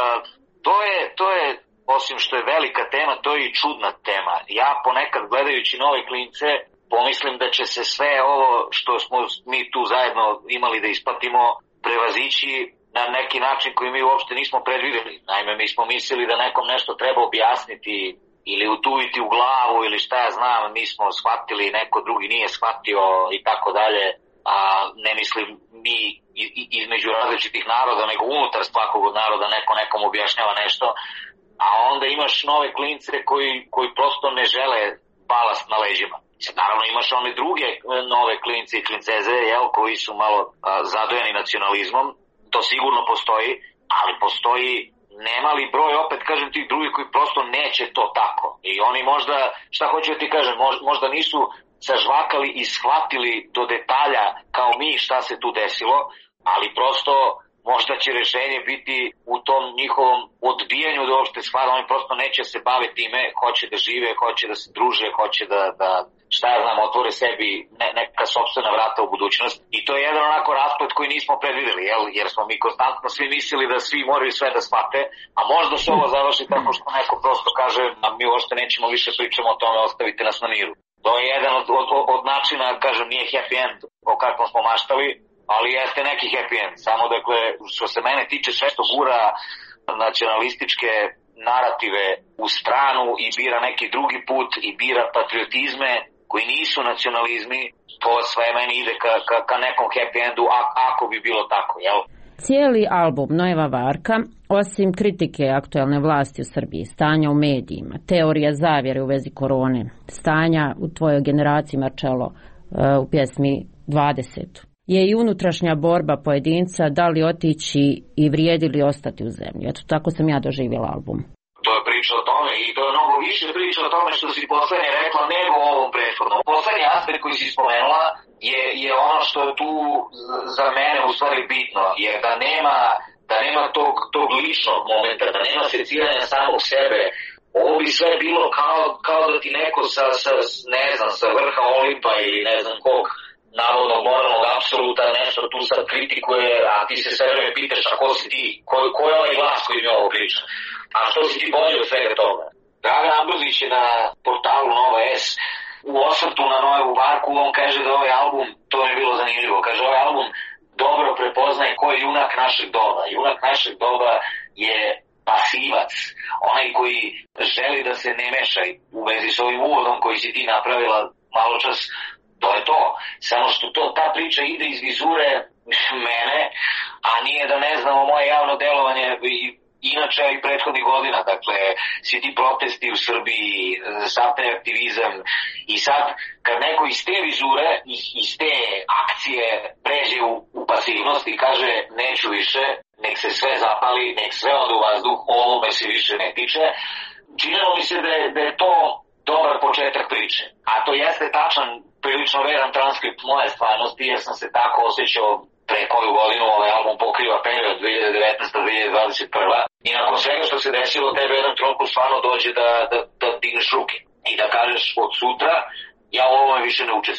to je, to je, osim što je velika tema, to je i čudna tema. Ja ponekad gledajući nove klince pomislim da će se sve ovo što smo mi tu zajedno imali da isplatimo prevazići na neki način koji mi uopšte nismo predvideli. Naime, mi smo mislili da nekom nešto treba objasniti ili utuviti u glavu ili šta ja znam, mi smo shvatili, neko drugi nije shvatio i tako dalje, a ne mislim mi između različitih naroda, nego unutar svakog od naroda neko nekom objašnjava nešto, a onda imaš nove klince koji, koji prosto ne žele balast na leđima. Naravno imaš one druge nove klince i klinceze, jel, koji su malo a, zadojeni nacionalizmom, to sigurno postoji, ali postoji nemali broj, opet kažem, tih drugih koji prosto neće to tako. I oni možda, šta hoću da ti kažem, možda nisu sažvakali i shvatili do detalja kao mi šta se tu desilo, ali prosto možda će rešenje biti u tom njihovom odbijanju da uopšte shvata. Oni prosto neće se baviti time, hoće da žive, hoće da se druže, hoće da, da šta ja znam, otvore sebi ne, neka sopstvena vrata u budućnost. I to je jedan onako rasplet koji nismo predvideli, jel? Jer smo mi konstantno svi mislili da svi moraju sve da shvate, a možda se ovo završi tako što neko prosto kaže, a mi uopšte nećemo više pričamo o tome, ostavite nas na miru. To je jedan od, od, od načina, kažem, nije happy end o kakvom smo maštali, ali jeste neki happy end. Samo, dakle, što se mene tiče, sve što gura nacionalističke narative u stranu i bira neki drugi put i bira patriotizme koji nisu nacionalizmi, to sve meni ide ka, ka, ka nekom happy endu, a, ako bi bilo tako, jel? Cijeli album Nojeva Varka, osim kritike aktuelne vlasti u Srbiji, stanja u medijima, teorija zavjere u vezi korone, stanja u tvojoj generaciji, Marcello, u pjesmi dvadeset, je i unutrašnja borba pojedinca da li otići i vrijedi li ostati u zemlji. Eto, tako sam ja doživjela album. To je priča o tome i to je mnogo više priča o tome što si poslednje rekla nego o ovom prethodnom. Poslednji aspekt koji si spomenula je, je ono što je tu za mene u stvari bitno, jer da nema, da nema tog, tog ličnog momenta, da nema seciranja samog sebe. Ovo bi sve bilo kao, kao da ti neko sa, sa, ne znam, sa vrha Olimpa ili ne znam kog navodnog moralnog apsoluta nešto tu sad kritikuje, a ti se sve vreme pitaš, a ko si ti? Ko, ko je ovaj glas koji mi ovo priča? A što si ti bolje od svega toga? Dragan Ambrozić je na portalu Nova S u osvrtu na Nojevu Varku, on kaže da ovaj album, to je bilo zanimljivo, kaže ovaj album dobro prepoznaje ko je junak našeg doba. Junak našeg doba je pasivac, onaj koji želi da se ne meša u vezi s ovim uvodom koji si ti napravila malo čas. To je to. Samo što to, ta priča ide iz vizure mene, a nije da ne znamo moje javno delovanje i inače i prethodnih godina. Dakle, svi ti protesti u Srbiji, sav taj aktivizam. I sad, kad neko iz te vizure, iz te akcije pređe u, u pasivnost i kaže neću više, nek se sve zapali, nek sve ode u vazduh, ovo me se više ne tiče, činilo mi se da je, da je to dobar početak priče. A to jeste tačan, prilično veran transkript moje stvarnosti, jer sam se tako osjećao pre koju godinu. Ovaj album pokriva period dve hiljade devetnaesta do dve hiljade dvadeset prva. I nakon svega što se desilo, tebe jedan trenutku stvarno dođe da, da, da digneš ruke i da kažeš od sutra, ja u ovome više ne učestvujem.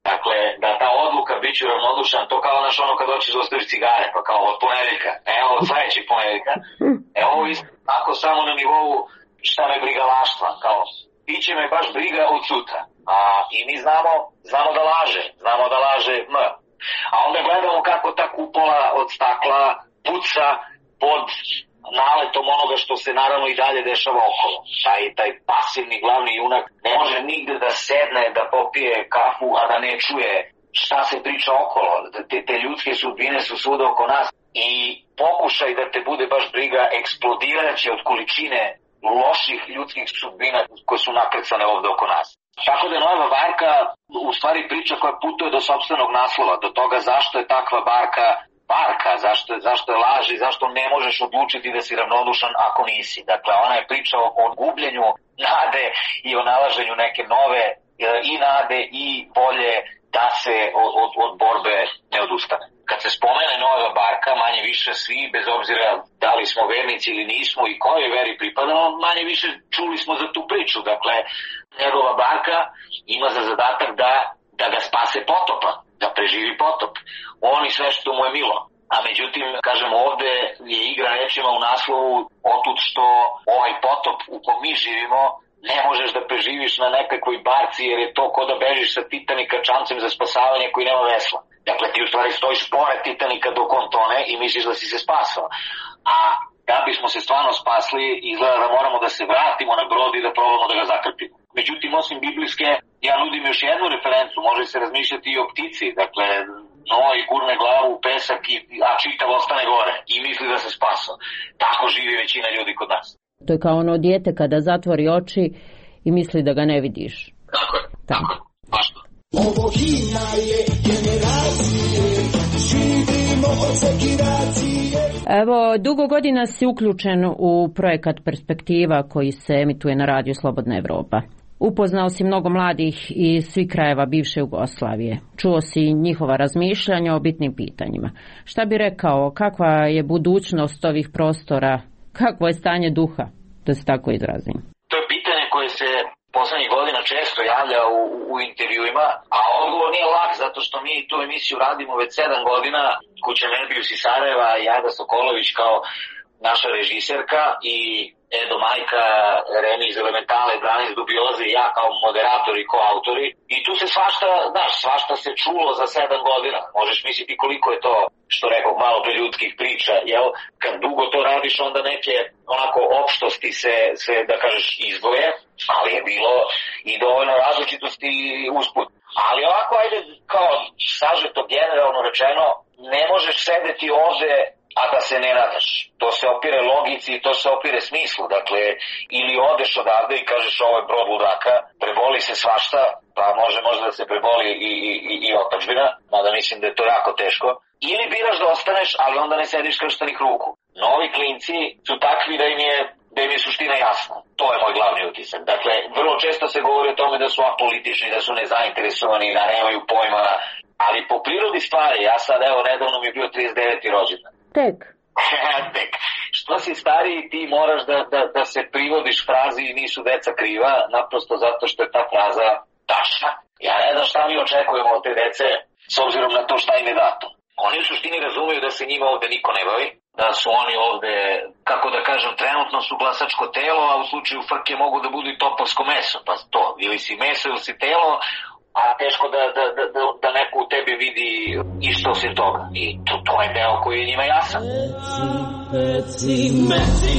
Dakle, da ta odluka bit ću ravnodušan, to kao naš ono kad hoćeš da ostaviš cigare, pa kao od ponedeljka, evo od sledećeg ponedeljka, evo ovo isto, ako samo na nivou šta me briga laštva, kao, biće me baš briga od sutra. A, i mi znamo, znamo da laže, znamo da laže M. A onda gledamo kako ta kupola od stakla puca pod naletom onoga što se naravno i dalje dešava okolo. Taj, taj pasivni glavni junak ne može nigde da sedne, da popije kafu, a da ne čuje šta se priča okolo. Te, te ljudske sudbine su svuda oko nas i pokušaj da te bude baš briga eksplodiraće od količine loših ljudskih sudbina koje su naklecane ovde oko nas. Tako da je Nojeva barka u stvari priča koja putuje do sopstvenog naslova, do toga zašto je takva barka barka, zašto, zašto je laž i zašto ne možeš odlučiti da si ravnodušan ako nisi. Dakle, ona je priča o, o gubljenju nade i o nalaženju neke nove i nade i volje da se od, od, od borbe ne odustane. Kad se spomene Nojeva barka, manje više svi, bez obzira da li smo vernici ili nismo i kojoj veri pripadamo, manje više čuli smo za tu priču. Dakle, njegova barka ima za zadatak da, da ga spase potopa, da preživi potop. On i sve što mu je milo. A međutim, kažem, ovde je igra rečima u naslovu otud što ovaj potop u kom mi živimo ne možeš da preživiš na nekakvoj barci jer je to ko da bežiš sa Titanika čamcem za spasavanje koji nema vesla. Dakle, ti u stvari stojiš pored Titanika dok on tone i misliš da si se spasao. A da bismo se stvarno spasli, izgleda da moramo da se vratimo na brod i da probamo da ga zakrpimo. Međutim, osim biblijske, ja nudim još jednu referencu, može se razmišljati i o ptici, dakle, Noj gurne glavu u pesak, i, a čitav ostane gore i misli da se spasao. Tako živi većina ljudi kod nas. To je kao ono dijete kada zatvori oči i misli da ga ne vidiš. Tako je, tako, tako je, baš to. Ovo himna je generacije, živimo od sekiracije. Evo, dugo godina si uključen u projekat Perspektiva koji se emituje na radiju Slobodna Evropa. Upoznao si mnogo mladih iz svih krajeva bivše Jugoslavije. Čuo si njihova razmišljanja o bitnim pitanjima. Šta bi rekao, kakva je budućnost ovih prostora, kakvo je stanje duha, da se tako izrazim? To je pitanje koje se poslednjih godina često javlja u, u intervjuima, a odgovor nije lak, zato što mi tu emisiju radimo već sedam godina, Kuća Merbius iz Sarajeva i Ajda Sokolović kao naša režiserka i Edo Majka, Remi iz Elementale, Branis Dubioze i ja kao moderator i koautori. I tu se svašta, znaš, svašta se čulo za sedam godina. Možeš misliti koliko je to, što rekao, malo pre ljudskih priča. Jel, kad dugo to radiš, onda neke onako opštosti se, se da kažeš, izdvoje, ali je bilo i dovoljno različitosti usput. Ali ovako, ajde, kao sažeto generalno rečeno, ne možeš sedeti ovde a da se ne nadaš. To se opire logici i to se opire smislu. Dakle, ili odeš odavde i kažeš ovo je brod ludaka, preboli se svašta, pa može možda da se preboli i, i, i, i otadžbina, mada mislim da je to jako teško. Ili biraš da ostaneš, ali onda ne sediš krštenih ruku. Novi klinci su takvi da im je da im je suština jasna. To je moj glavni utisak. Dakle, vrlo često se govori o tome da su apolitični, da su nezainteresovani, da nemaju pojma, ali po prirodi stvari, ja sad, evo, nedavno mi je bio trideset deveti rođendan. Tek. Tek. Što si stariji, ti moraš da, da, da se privodiš frazi nisu deca kriva, naprosto zato što je ta fraza tačna. Ja ne znam šta mi očekujemo od te dece, s obzirom na to šta im je dato. Oni u suštini razumeju da se njima ovde niko ne bavi, da su oni ovde, kako da kažem, trenutno su glasačko telo, a u slučaju frke mogu da budu i topovsko meso. Pa to, ili si meso ili si telo, a teško da, da, da, da neko u tebi vidi isto osim toga. I to, to je deo koji je njima jasan. Meci, meci,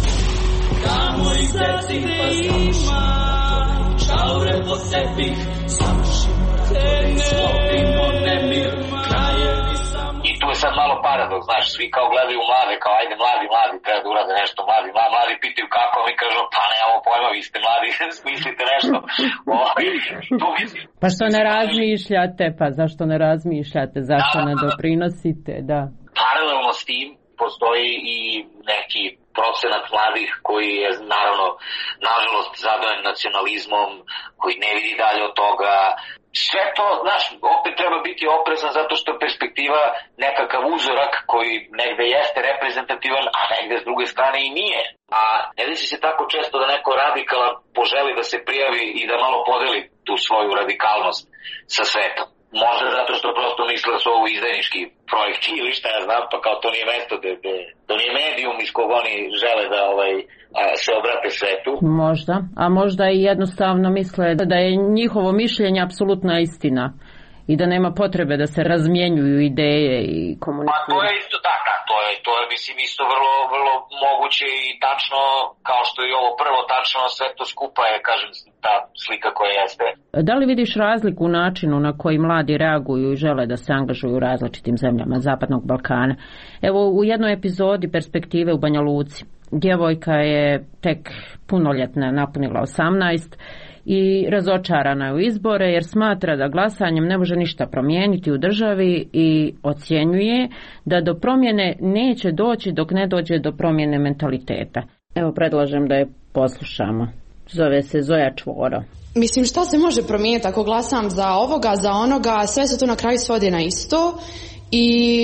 tamo i zeci ima, čaure po sebi, završimo razvoj, slobimo nemir, krajevi samo. I tu je sad malo paradoks, znaš, svi kao gledaju mlade, kao ajde mladi, mladi, treba da urade nešto, mladi, mladi, mladi pitaju kako, mi kažu, pa nemamo pojma, vi ste mladi, smislite nešto. Tu mislim. Pa što ne razmišljate, pa zašto ne razmišljate, zašto ne doprinosite, da. Paralelno s tim postoji i neki procenat mladih koji je naravno, nažalost, zadojen nacionalizmom, koji ne vidi dalje od toga. Sve to, znaš, opet treba biti oprezan zato što je perspektiva nekakav uzorak koji negde jeste reprezentativan, a negde s druge strane i nije. A ne desi se tako često da neko radikalan poželi da se prijavi i da malo podeli tu svoju radikalnost sa svetom. Možda zato što prosto misle da su ovo izdajnički projekti ili šta ja znam, pa kao to nije mesto, de, de, to nije medijum iz kog oni žele da ovaj, a, se obrate svetu. Možda, a možda i jednostavno misle da je njihovo mišljenje apsolutna istina i da nema potrebe da se razmjenjuju ideje i komuniciraju. Pa to je isto, da, da, to je, to je mislim isto vrlo, vrlo moguće i tačno, kao što je ovo prvo tačno, sve to skupa je, kažem, ta slika koja jeste. Da li vidiš razliku u načinu na koji mladi reaguju i žele da se angažuju u različitim zemljama Zapadnog Balkana? Evo, u jednoj epizodi Perspektive u Banja Luci, djevojka je tek punoljetna, napunila osamnaest, i razočarana je u izbore jer smatra da glasanjem ne može ništa promijeniti u državi i ocjenjuje da do promjene neće doći dok ne dođe do promjene mentaliteta. Evo, predlažem da je poslušamo. Zove se Zoja Čvoro. Mislim, šta se može promijeniti ako glasam za ovoga, za onoga, sve se to na kraju svodi na isto. I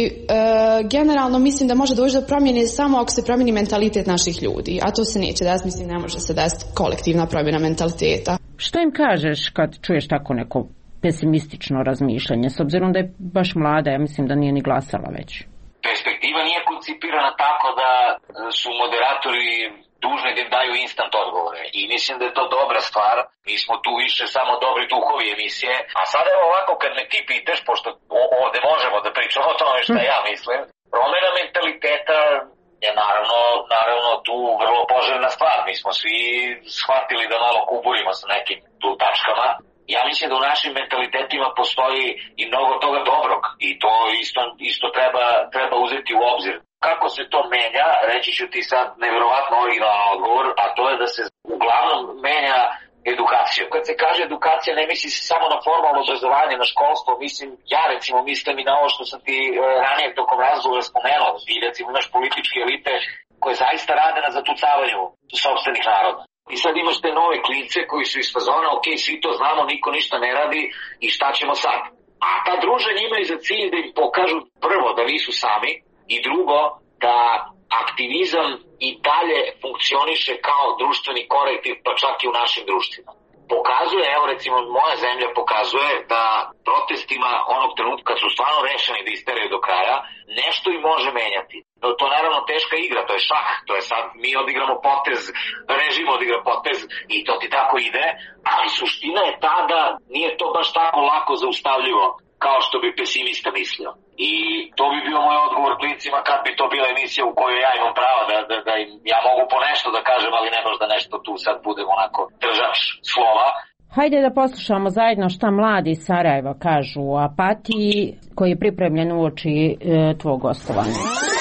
e, generalno mislim da može doći do promjene samo ako se promijeni mentalitet naših ljudi, a to se neće desiti, mislim ne može se desiti kolektivna promjena mentaliteta. Što im kažeš kad čuješ tako neko pesimistično razmišljanje, s obzirom da je baš mlada, ja mislim da nije ni glasala već? Perspektiva nije koncipirana tako da su moderatori dužni da im daju instant odgovore i mislim da je to dobra stvar. Mi smo tu više samo dobri duhovi emisije, a sada je ovako kad me ti pitaš, pošto ovdje možemo da pričamo o tome što ja mislim, promjena mentaliteta je naravno, naravno tu vrlo poželjna stvar. Mi smo svi shvatili da malo kuburimo sa nekim tu tačkama. Ja mislim da u našim mentalitetima postoji i mnogo toga dobrog i to isto, isto treba, treba uzeti u obzir. Kako se to menja, reći ću ti sad nevjerovatno originalan odgovor, a to je da se uglavnom menja edukacija. Kad se kaže edukacija, ne misli se samo na formalno obrazovanje, na školstvo, mislim, ja recimo mislim i na ovo što sam ti e, ranije tokom razgovora spomenuo, i recimo naš političke elite koje zaista rade na zatucavanju sopstvenih naroda. I sad imaš te nove klince koji su iz fazona, ok, svi to znamo, niko ništa ne radi i šta ćemo sad? A ta druženja imaju za cilj da im pokažu prvo da nisu sami i drugo da aktivizam i dalje funkcioniše kao društveni korektiv, pa čak i u našim društvima. Pokazuje, evo recimo moja zemlja pokazuje da protestima onog trenutka kad su stvarno rešeni da isteraju do kraja, nešto im može menjati. No, to je naravno teška igra, to je šah, to je sad mi odigramo potez, režim odigra potez i to ti tako ide, ali suština je ta da nije to baš tako lako zaustavljivo kao što bi pesimista mislio. I to bi bio moj odgovor klincima kad bi to bila emisija u kojoj ja imam pravo da, da, da im, ja mogu po nešto da kažem, ali ne možda nešto tu sad budem onako držač slova. Hajde da poslušamo zajedno šta mladi iz Sarajeva kažu o apatiji koji je pripremljen uoči e, tvog gostovanja.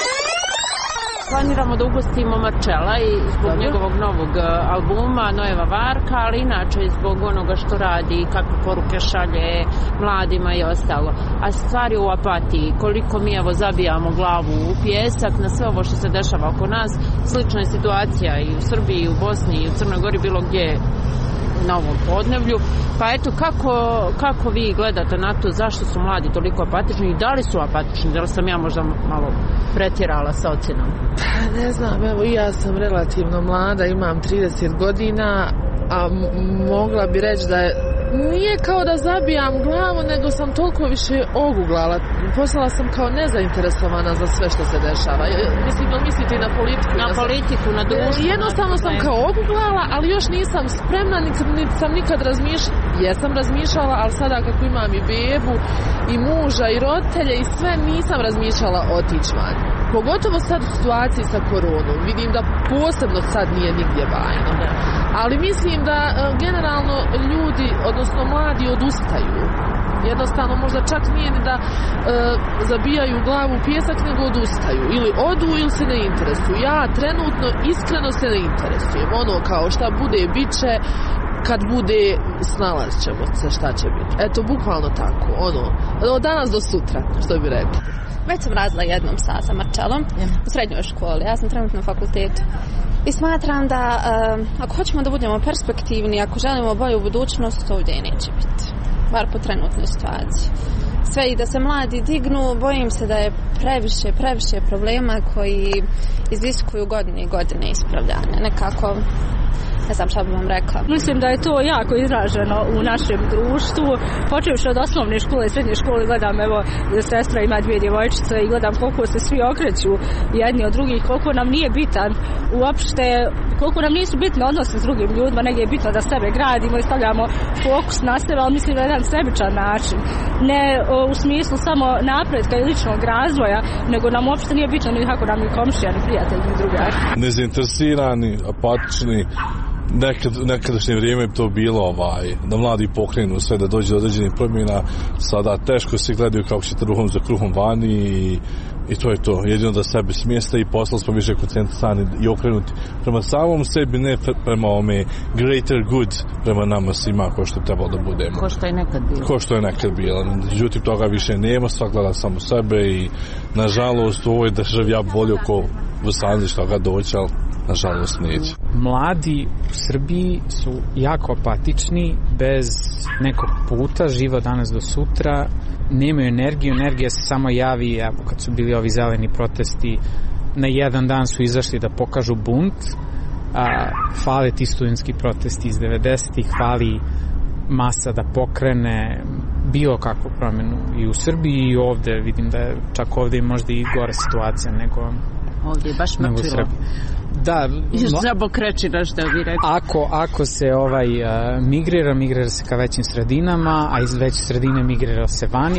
Planiramo da ugostimo Marčela i zbog Dobro. njegovog novog albuma Nojeva Varka, ali inače i zbog onoga što radi i kakve poruke šalje mladima i ostalo. A stvar je u apatiji. Koliko mi evo zabijamo glavu u pijesak na sve ovo što se dešava oko nas. Slična je situacija i u Srbiji, i u Bosni, i u Crnoj Gori, bilo gdje na ovom podneblju. Pa eto, kako, kako vi gledate na to, zašto su mladi toliko apatični i da li su apatični, da li sam ja možda malo pretjerala sa ocjenom? Ne znam, evo i ja sam relativno mlada, imam trideset godina, a mogla bi reći da je, nije kao da zabijam glavu, nego sam toliko više oguglala. Postala sam kao nezainteresovana za sve što se dešava. Mislim, da mislite i na politiku? Na politiku, na društvo. Jednostavno sam kao oguglala, ali još nisam spremna, niti sam nikad razmišljala. Jesam razmišljala, ali sada kako imam i bebu, i muža, i roditelje, i sve, nisam razmišljala otići van. Pogotovo sad u situaciji sa koronom. Vidim da posebno sad nije nigdje bajno. Ali mislim da generalno ljudi, odnosno mladi, odustaju. Jednostavno možda čak nije ni da e, zabijaju glavu u pijesak, nego odustaju. Ili odu ili se ne interesuju. Ja trenutno iskreno se ne interesujem. Ono kao šta bude, bit će, kad bude, snalazit ćemo se šta će biti. Eto, bukvalno tako. Ono, od danas do sutra, što bi rekli. Već sam radila jednom sa, sa Marčelom u srednjoj školi. Ja sam trenutno na fakultetu. I smatram da uh, ako hoćemo da budemo perspektivni, ako želimo bolju budućnost, ovdje i neće biti. Bar po trenutnoj situaciji. Sve i da se mladi dignu, bojim se da je previše, previše problema koji iziskuju godine i godine ispravljanja. Nekako ne znam šta bi vam rekla. Mislim da je to jako izraženo u našem društvu. Počevši od osnovne škole i srednje škole gledam, evo, sestra ima dvije djevojčice i gledam koliko se svi okreću jedni od drugih, koliko nam nije bitan uopšte, koliko nam nisu bitne odnose s drugim ljudima, nego je bitno da sebe gradimo i stavljamo fokus na sebe, ali mislim da je jedan sebičan način. Ne u smislu samo napretka i ličnog razvoja, nego nam uopšte nije bitno ni kako nam ni komšija, ni prijatelj, ni drugari. Nezainteresirani, apatični. Nekad, nekadašnje vrijeme je to bilo ovaj, da mladi pokrenu sve, da dođe do određenih promjena. Sada teško se gledaju kako će trbuhom za kruhom vani i, i to je to. Jedino da sebe smjesta i poslali smo više koncentrisani i okrenuti prema samom sebi, ne prema ome greater good, prema nama svima ko što je trebalo da budemo. Ko što je nekad bilo. Ko što je nekad bilo. Međutim, toga više nema, svak gleda samo sebe i nažalost u ovoj državi ja bi volio ko u Sanzi što ga doći, ali nažalost neće. Mladi u Srbiji su jako apatični, bez nekog puta, živo danas do sutra, nemaju energiju, energija se samo javi, evo kad su bili ovi zeleni protesti, na jedan dan su izašli da pokažu bunt, a, fale ti studentski protesti iz devedesetih, fali masa da pokrene bilo kakvu promjenu i u Srbiji i ovde, vidim da je čak ovde možda i gore situacija nego ovdje je baš mrčilo. Da, zabokrećira što bi rekao. Ako, ako se ovaj uh, migrira, migrira se ka većim sredinama, a iz veće sredine migrira se vani.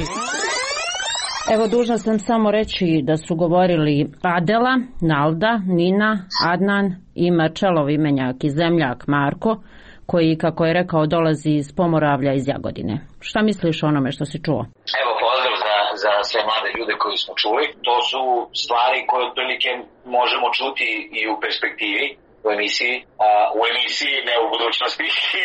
Evo, dužna sam samo reći da su govorili Adela, Nalda, Nina, Adnan i Marčelov imenjak i zemljak Marko, koji, kako je rekao, dolazi iz Pomoravlja iz Jagodine. Šta misliš o onome što si čuo? Evo, pozdrav za, za sve mlade ljude koji smo čuli. To su stvari koje otprilike možemo čuti i u perspektivi, u emisiji, a, u emisiji, ne u budućnosti.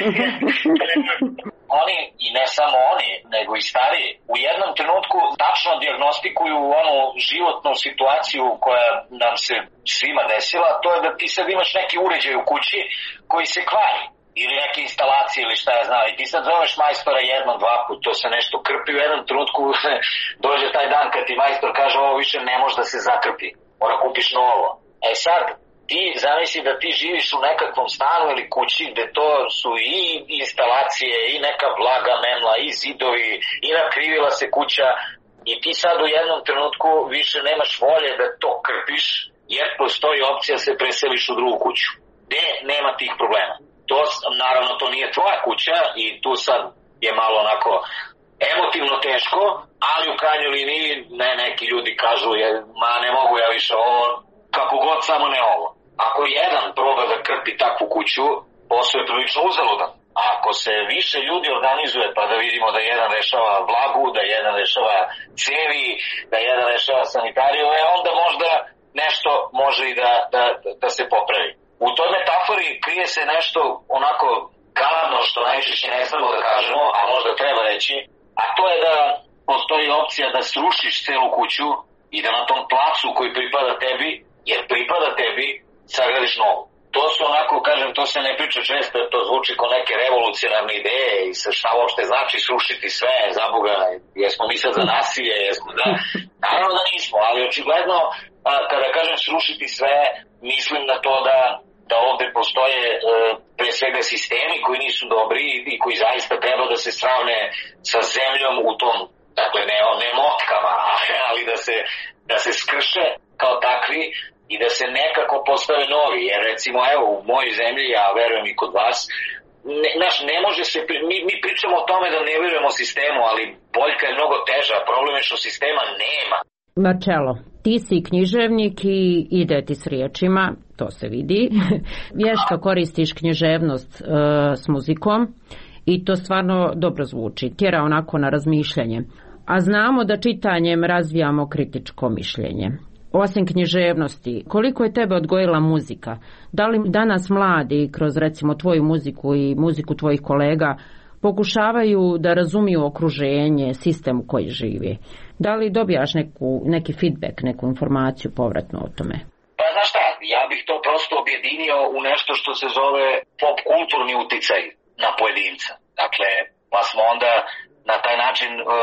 Oni, i ne samo oni, nego i stariji, u jednom trenutku tačno dijagnostikuju onu životnu situaciju koja nam se svima desila, to je da ti sad imaš neki uređaj u kući koji se kvari. Ili neke instalacije ili šta ja znam. I ti sad zoveš majstora jednom, dva put, to se nešto krpi, u jednom trenutku dođe taj dan kad ti majstor kaže ovo više ne može da se zakrpi, mora kupiš novo. E sad, ti zamisli da ti živiš u nekakvom stanu ili kući gde to su i instalacije, i neka vlaga memla, i zidovi, i nakrivila se kuća, i ti sad u jednom trenutku više nemaš volje da to krpiš, jer postoji opcija da se preseliš u drugu kuću, gde nema tih problema. To, naravno, to nije tvoja kuća i tu sad je malo onako emotivno teško, ali u krajnjoj liniji ne, neki ljudi kažu je, ma ne mogu ja više ovo, kako god samo ne ovo. Ako jedan proba da krpi takvu kuću, posao je prilično uzaludan. A ako se više ljudi organizuje, pa da vidimo da jedan rešava vlagu, da jedan rešava cevi, da jedan rešava sanitariju, e, onda možda nešto može i da, da, da se popravi. U toj metafori krije se nešto onako gadno što najčešće ne smemo da kažemo, a možda treba reći, a to je da postoji opcija da srušiš celu kuću i da na tom placu koji pripada tebi, jer pripada tebi, sagradiš novu. To su onako, kažem, to se ne priča često, to zvuči kao neke revolucionarne ideje i sa šta uopšte znači srušiti sve, za Boga, jesmo mi sad za nasilje, jesmo da... Naravno da nismo, ali očigledno, a, kada kažem srušiti sve, mislim na to da da ovde postoje e, pre svega sistemi koji nisu dobri i koji zaista treba da se sravne sa zemljom u tom, dakle ne, ne motkama, ali da se, da se skrše kao takvi i da se nekako postave novi, jer recimo evo u mojoj zemlji, ja verujem i kod vas, ne, naš, ne može se, mi, mi pričamo o tome da ne verujemo sistemu, ali boljka je mnogo teža, problem je što sistema nema. Marčelo, ti si književnik i ide ti s riječima, to se vidi. Vješto koristiš književnost e, s muzikom i to stvarno dobro zvuči, tjera onako na razmišljanje. A znamo da čitanjem razvijamo kritičko mišljenje. Osim književnosti, koliko je tebe odgojila muzika? Da li danas mladi kroz recimo tvoju muziku i muziku tvojih kolega pokušavaju da razumiju okruženje, sistem u koji živi? Da li dobijaš neku, neki feedback, neku informaciju povratno o tome? Pa znaš šta, ja bih to prosto objedinio u nešto što se zove pop kulturni uticaj na pojedinca. Dakle, pa smo onda na taj način uh,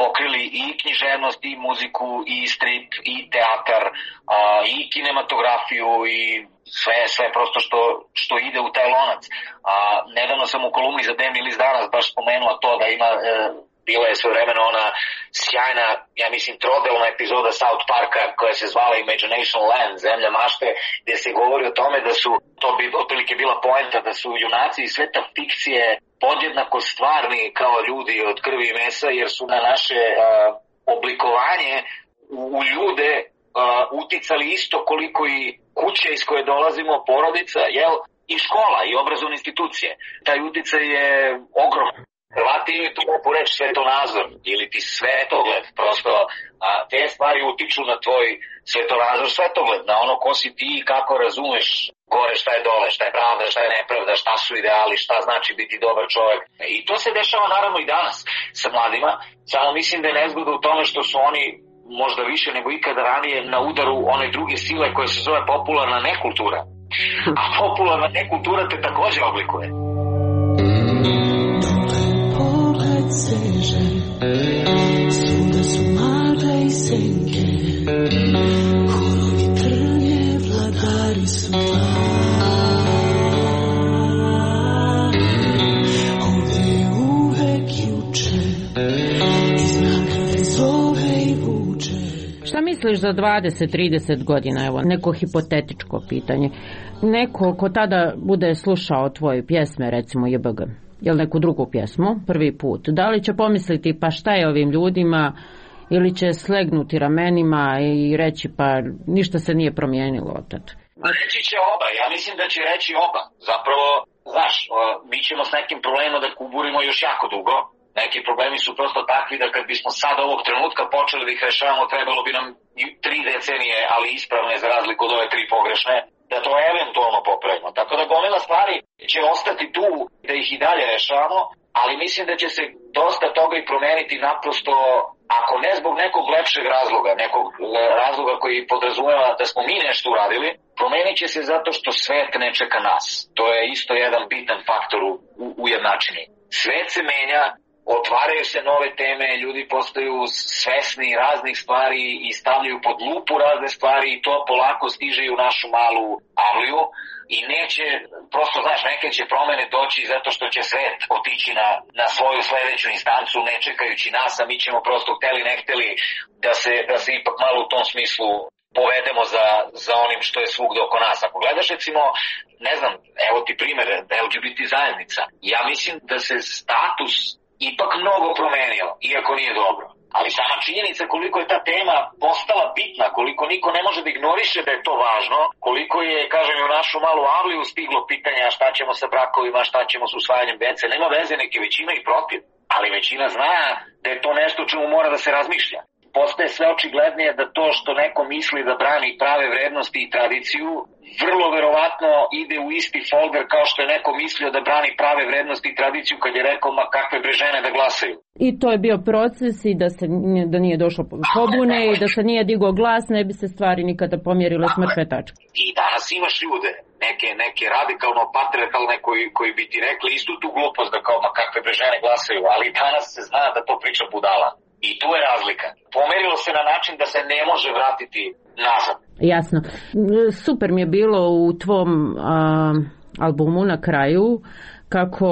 pokrili i književnost, i muziku, i strip, i teatar, a, i kinematografiju, i sve, sve prosto što, što ide u taj lonac. A, nedavno sam u kolumni za dnevni list danas baš spomenula to da ima, e, bila je svojevremeno ona sjajna, ja mislim, trodelna epizoda South Parka koja se zvala Imagination Land, Zemlja mašte, gdje se govori o tome da su, to bi otprilike bila poenta, da su junaci i sveta fikcije podjednako stvarni kao ljudi od krvi i mesa, jer su na naše a, oblikovanje u, u ljude a, uticali isto koliko i kuće iz koje dolazimo, porodica, jel, i škola i obrazovne institucije. Taj uticaj je ogroman. Hrvati imaju tu lepo reći svetonazor ili ti svetogled, prosto a, te stvari utiču na tvoj svetonazor, svetogled, na ono ko si ti i kako razumeš gore šta je dole, šta je pravda, šta je nepravda, šta su ideali, šta znači biti dobar čovjek. I to se dešava naravno i danas sa mladima, samo mislim da je nezgoda u tome što su oni možda više nego ikada ranije na udaru one druge sile koje se zove popularna nekultura. A popularna nekultura te također oblikuje. Svuda su magle i senke, horovi trnje, vladari su ovdje je uvek juče, iz nagrade zove i vuče. Šta misliš za dvadeset trideset godina, evo, neko hipotetičko pitanje, neko ko tada bude slušao tvoje pjesme, recimo J B G, ili neku drugu pjesmu, prvi put, da li će pomisliti pa šta je ovim ljudima, ili će slegnuti ramenima i reći pa ništa se nije promijenilo od tada? Reći će oba, ja mislim da će reći oba. Zapravo, znaš, mi ćemo s nekim problemima da kuburimo još jako dugo. Neki problemi su prosto takvi da kad bismo sad ovog trenutka počeli da ih rešavamo, trebalo bi nam tri decenije, ali ispravne za razliku od ove tri pogrešne, da to eventualno popravimo. Tako da gomila stvari će ostati tu da ih i dalje rešavamo, ali mislim da će se dosta toga i promeniti naprosto, ako ne zbog nekog lepšeg razloga, nekog razloga koji podrazumeva da smo mi nešto uradili, promenit će se zato što svet ne čeka nas. To je isto jedan bitan faktor u, u jednačini. Svet se menja, otvaraju se nove teme, ljudi postaju svesni raznih stvari i stavljaju pod lupu razne stvari i to polako stiže i u našu malu avliju i neće, prosto znaš, neke će promene doći zato što će svet otići na, na svoju sledeću instancu ne čekajući nas, a mi ćemo prosto hteli ne hteli da se, da se ipak malo u tom smislu povedemo za, za onim što je svugde oko nas. Ako gledaš recimo, ne znam, evo ti primjer, L G B T zajednica, ja mislim da se status ipak mnogo promenio, iako nije dobro. Ali sama činjenica koliko je ta tema postala bitna, koliko niko ne može da ignoriše da je to važno, koliko je, kažem, u našu malu avliju stiglo pitanja šta ćemo sa brakovima, šta ćemo s usvajanjem dece, nema veze, neke većina i protiv, ali većina zna da je to nešto čemu mora da se razmišlja. Postaje sve očiglednije da to što neko misli da brani prave vrednosti i tradiciju, vrlo verovatno ide u isti folder kao što je neko mislio da brani prave vrednosti i tradiciju kad je rekao ma kakve bre žene da glasaju. I to je bio proces i da, se, da nije došlo pobune i da se nije digao glas, ne bi se stvari nikada pomjerile s mrtve tačke. I danas imaš ljude, neke, neke radikalno patriarkalne koji, koji bi ti rekli istu tu glupost da kao ma kakve bre žene glasaju, ali danas se zna da to priča budala. I tu je razlika. Pomerilo se na način da se ne može vratiti nazad. Jasno. Super mi je bilo u tvom a, albumu na kraju kako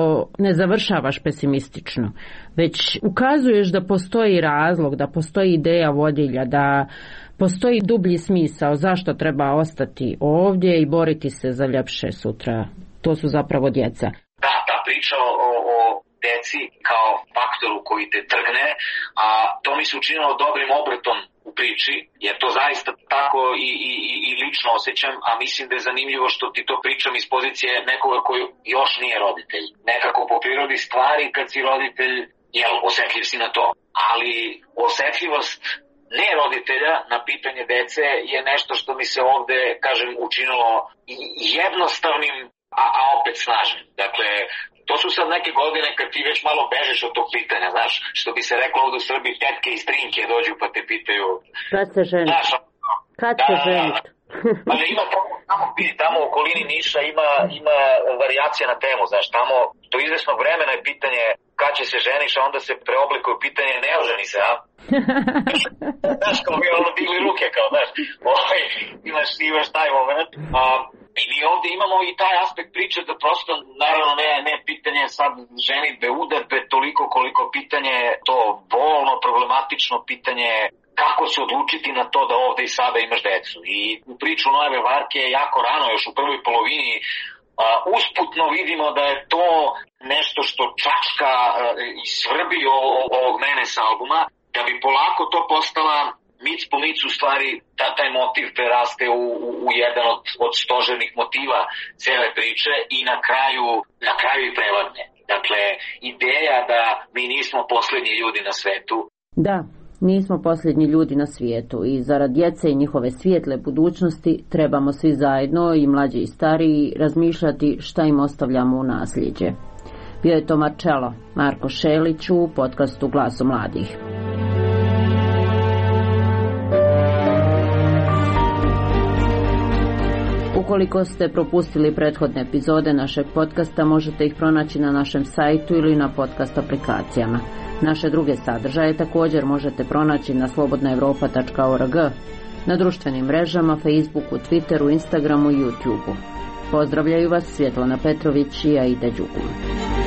ne završavaš pesimistično, već ukazuješ da postoji razlog, da postoji ideja vodilja, da postoji dublji smisao zašto treba ostati ovdje i boriti se za ljepše sutra. To su zapravo djeca. Da, ta priča o, o deci kao faktoru koji te trgne, a to mi se učinilo dobrim obratom u priči, jer to zaista tako i, i, i lično osjećam, a mislim da je zanimljivo što ti to pričam iz pozicije nekoga koji još nije roditelj. Nekako po prirodi stvari kad si roditelj, jel, osjetljiv si na to. Ali osjetljivost ne roditelja na pitanje dece je nešto što mi se ovde, kažem, učinilo jednostavnim, a, a opet snažnim. Dakle, to su sad neke godine kad ti već malo bežeš od tog pitanja, znaš, što bi se reklo ovdje u Srbiji, tetke i strinke dođu pa te pitaju. Kad se ženiti? Kad se ženiti? Ali ima tamo, vidi, tamo u okolini Niša ima, ima varijacija na temu, znaš, tamo do izvesnog vremena je pitanje kad će se ženiš, a onda se preoblikuje pitanje ne oženi se, a? Znaš, kao mi ono digli ruke, kao, znaš, ovaj, imaš, imaš taj moment. A, i mi ovdje imamo i taj aspekt priče da prosto, naravno, ne, ne pitanje sad ženitbe, udarbe, toliko koliko pitanje to bolno, problematično pitanje kako se odlučiti na to da ovdje i sada imaš decu. I u priču Nojeve Varke je jako rano, još u prvoj polovini, a, usputno vidimo da je to nešto što čačka a, i svrbi ovog mene s albuma, da bi polako to postala mic po mic u stvari ta, taj motiv preraste u, u, u jedan od, od stožernih motiva cele priče i na kraju, na kraju i prevladne. Dakle, ideja da mi nismo posljednji ljudi na svetu. Da, nismo posljednji ljudi na svijetu i zarad djece i njihove svijetle budućnosti trebamo svi zajedno, i mlađi i stariji, razmišljati šta im ostavljamo u nasljeđe. Bio je to Marcello, Marko Šelić u podcastu Glaso mladih. Ukoliko ste propustili prethodne epizode našeg podcasta, možete ih pronaći na našem sajtu ili na podcast aplikacijama. Naše druge sadržaje također možete pronaći na slobodna europa tačka org, na društvenim mrežama, Facebooku, Twitteru, Instagramu i YouTubeu. Pozdravljaju vas Svjetlana Petrović i Aida Đugum.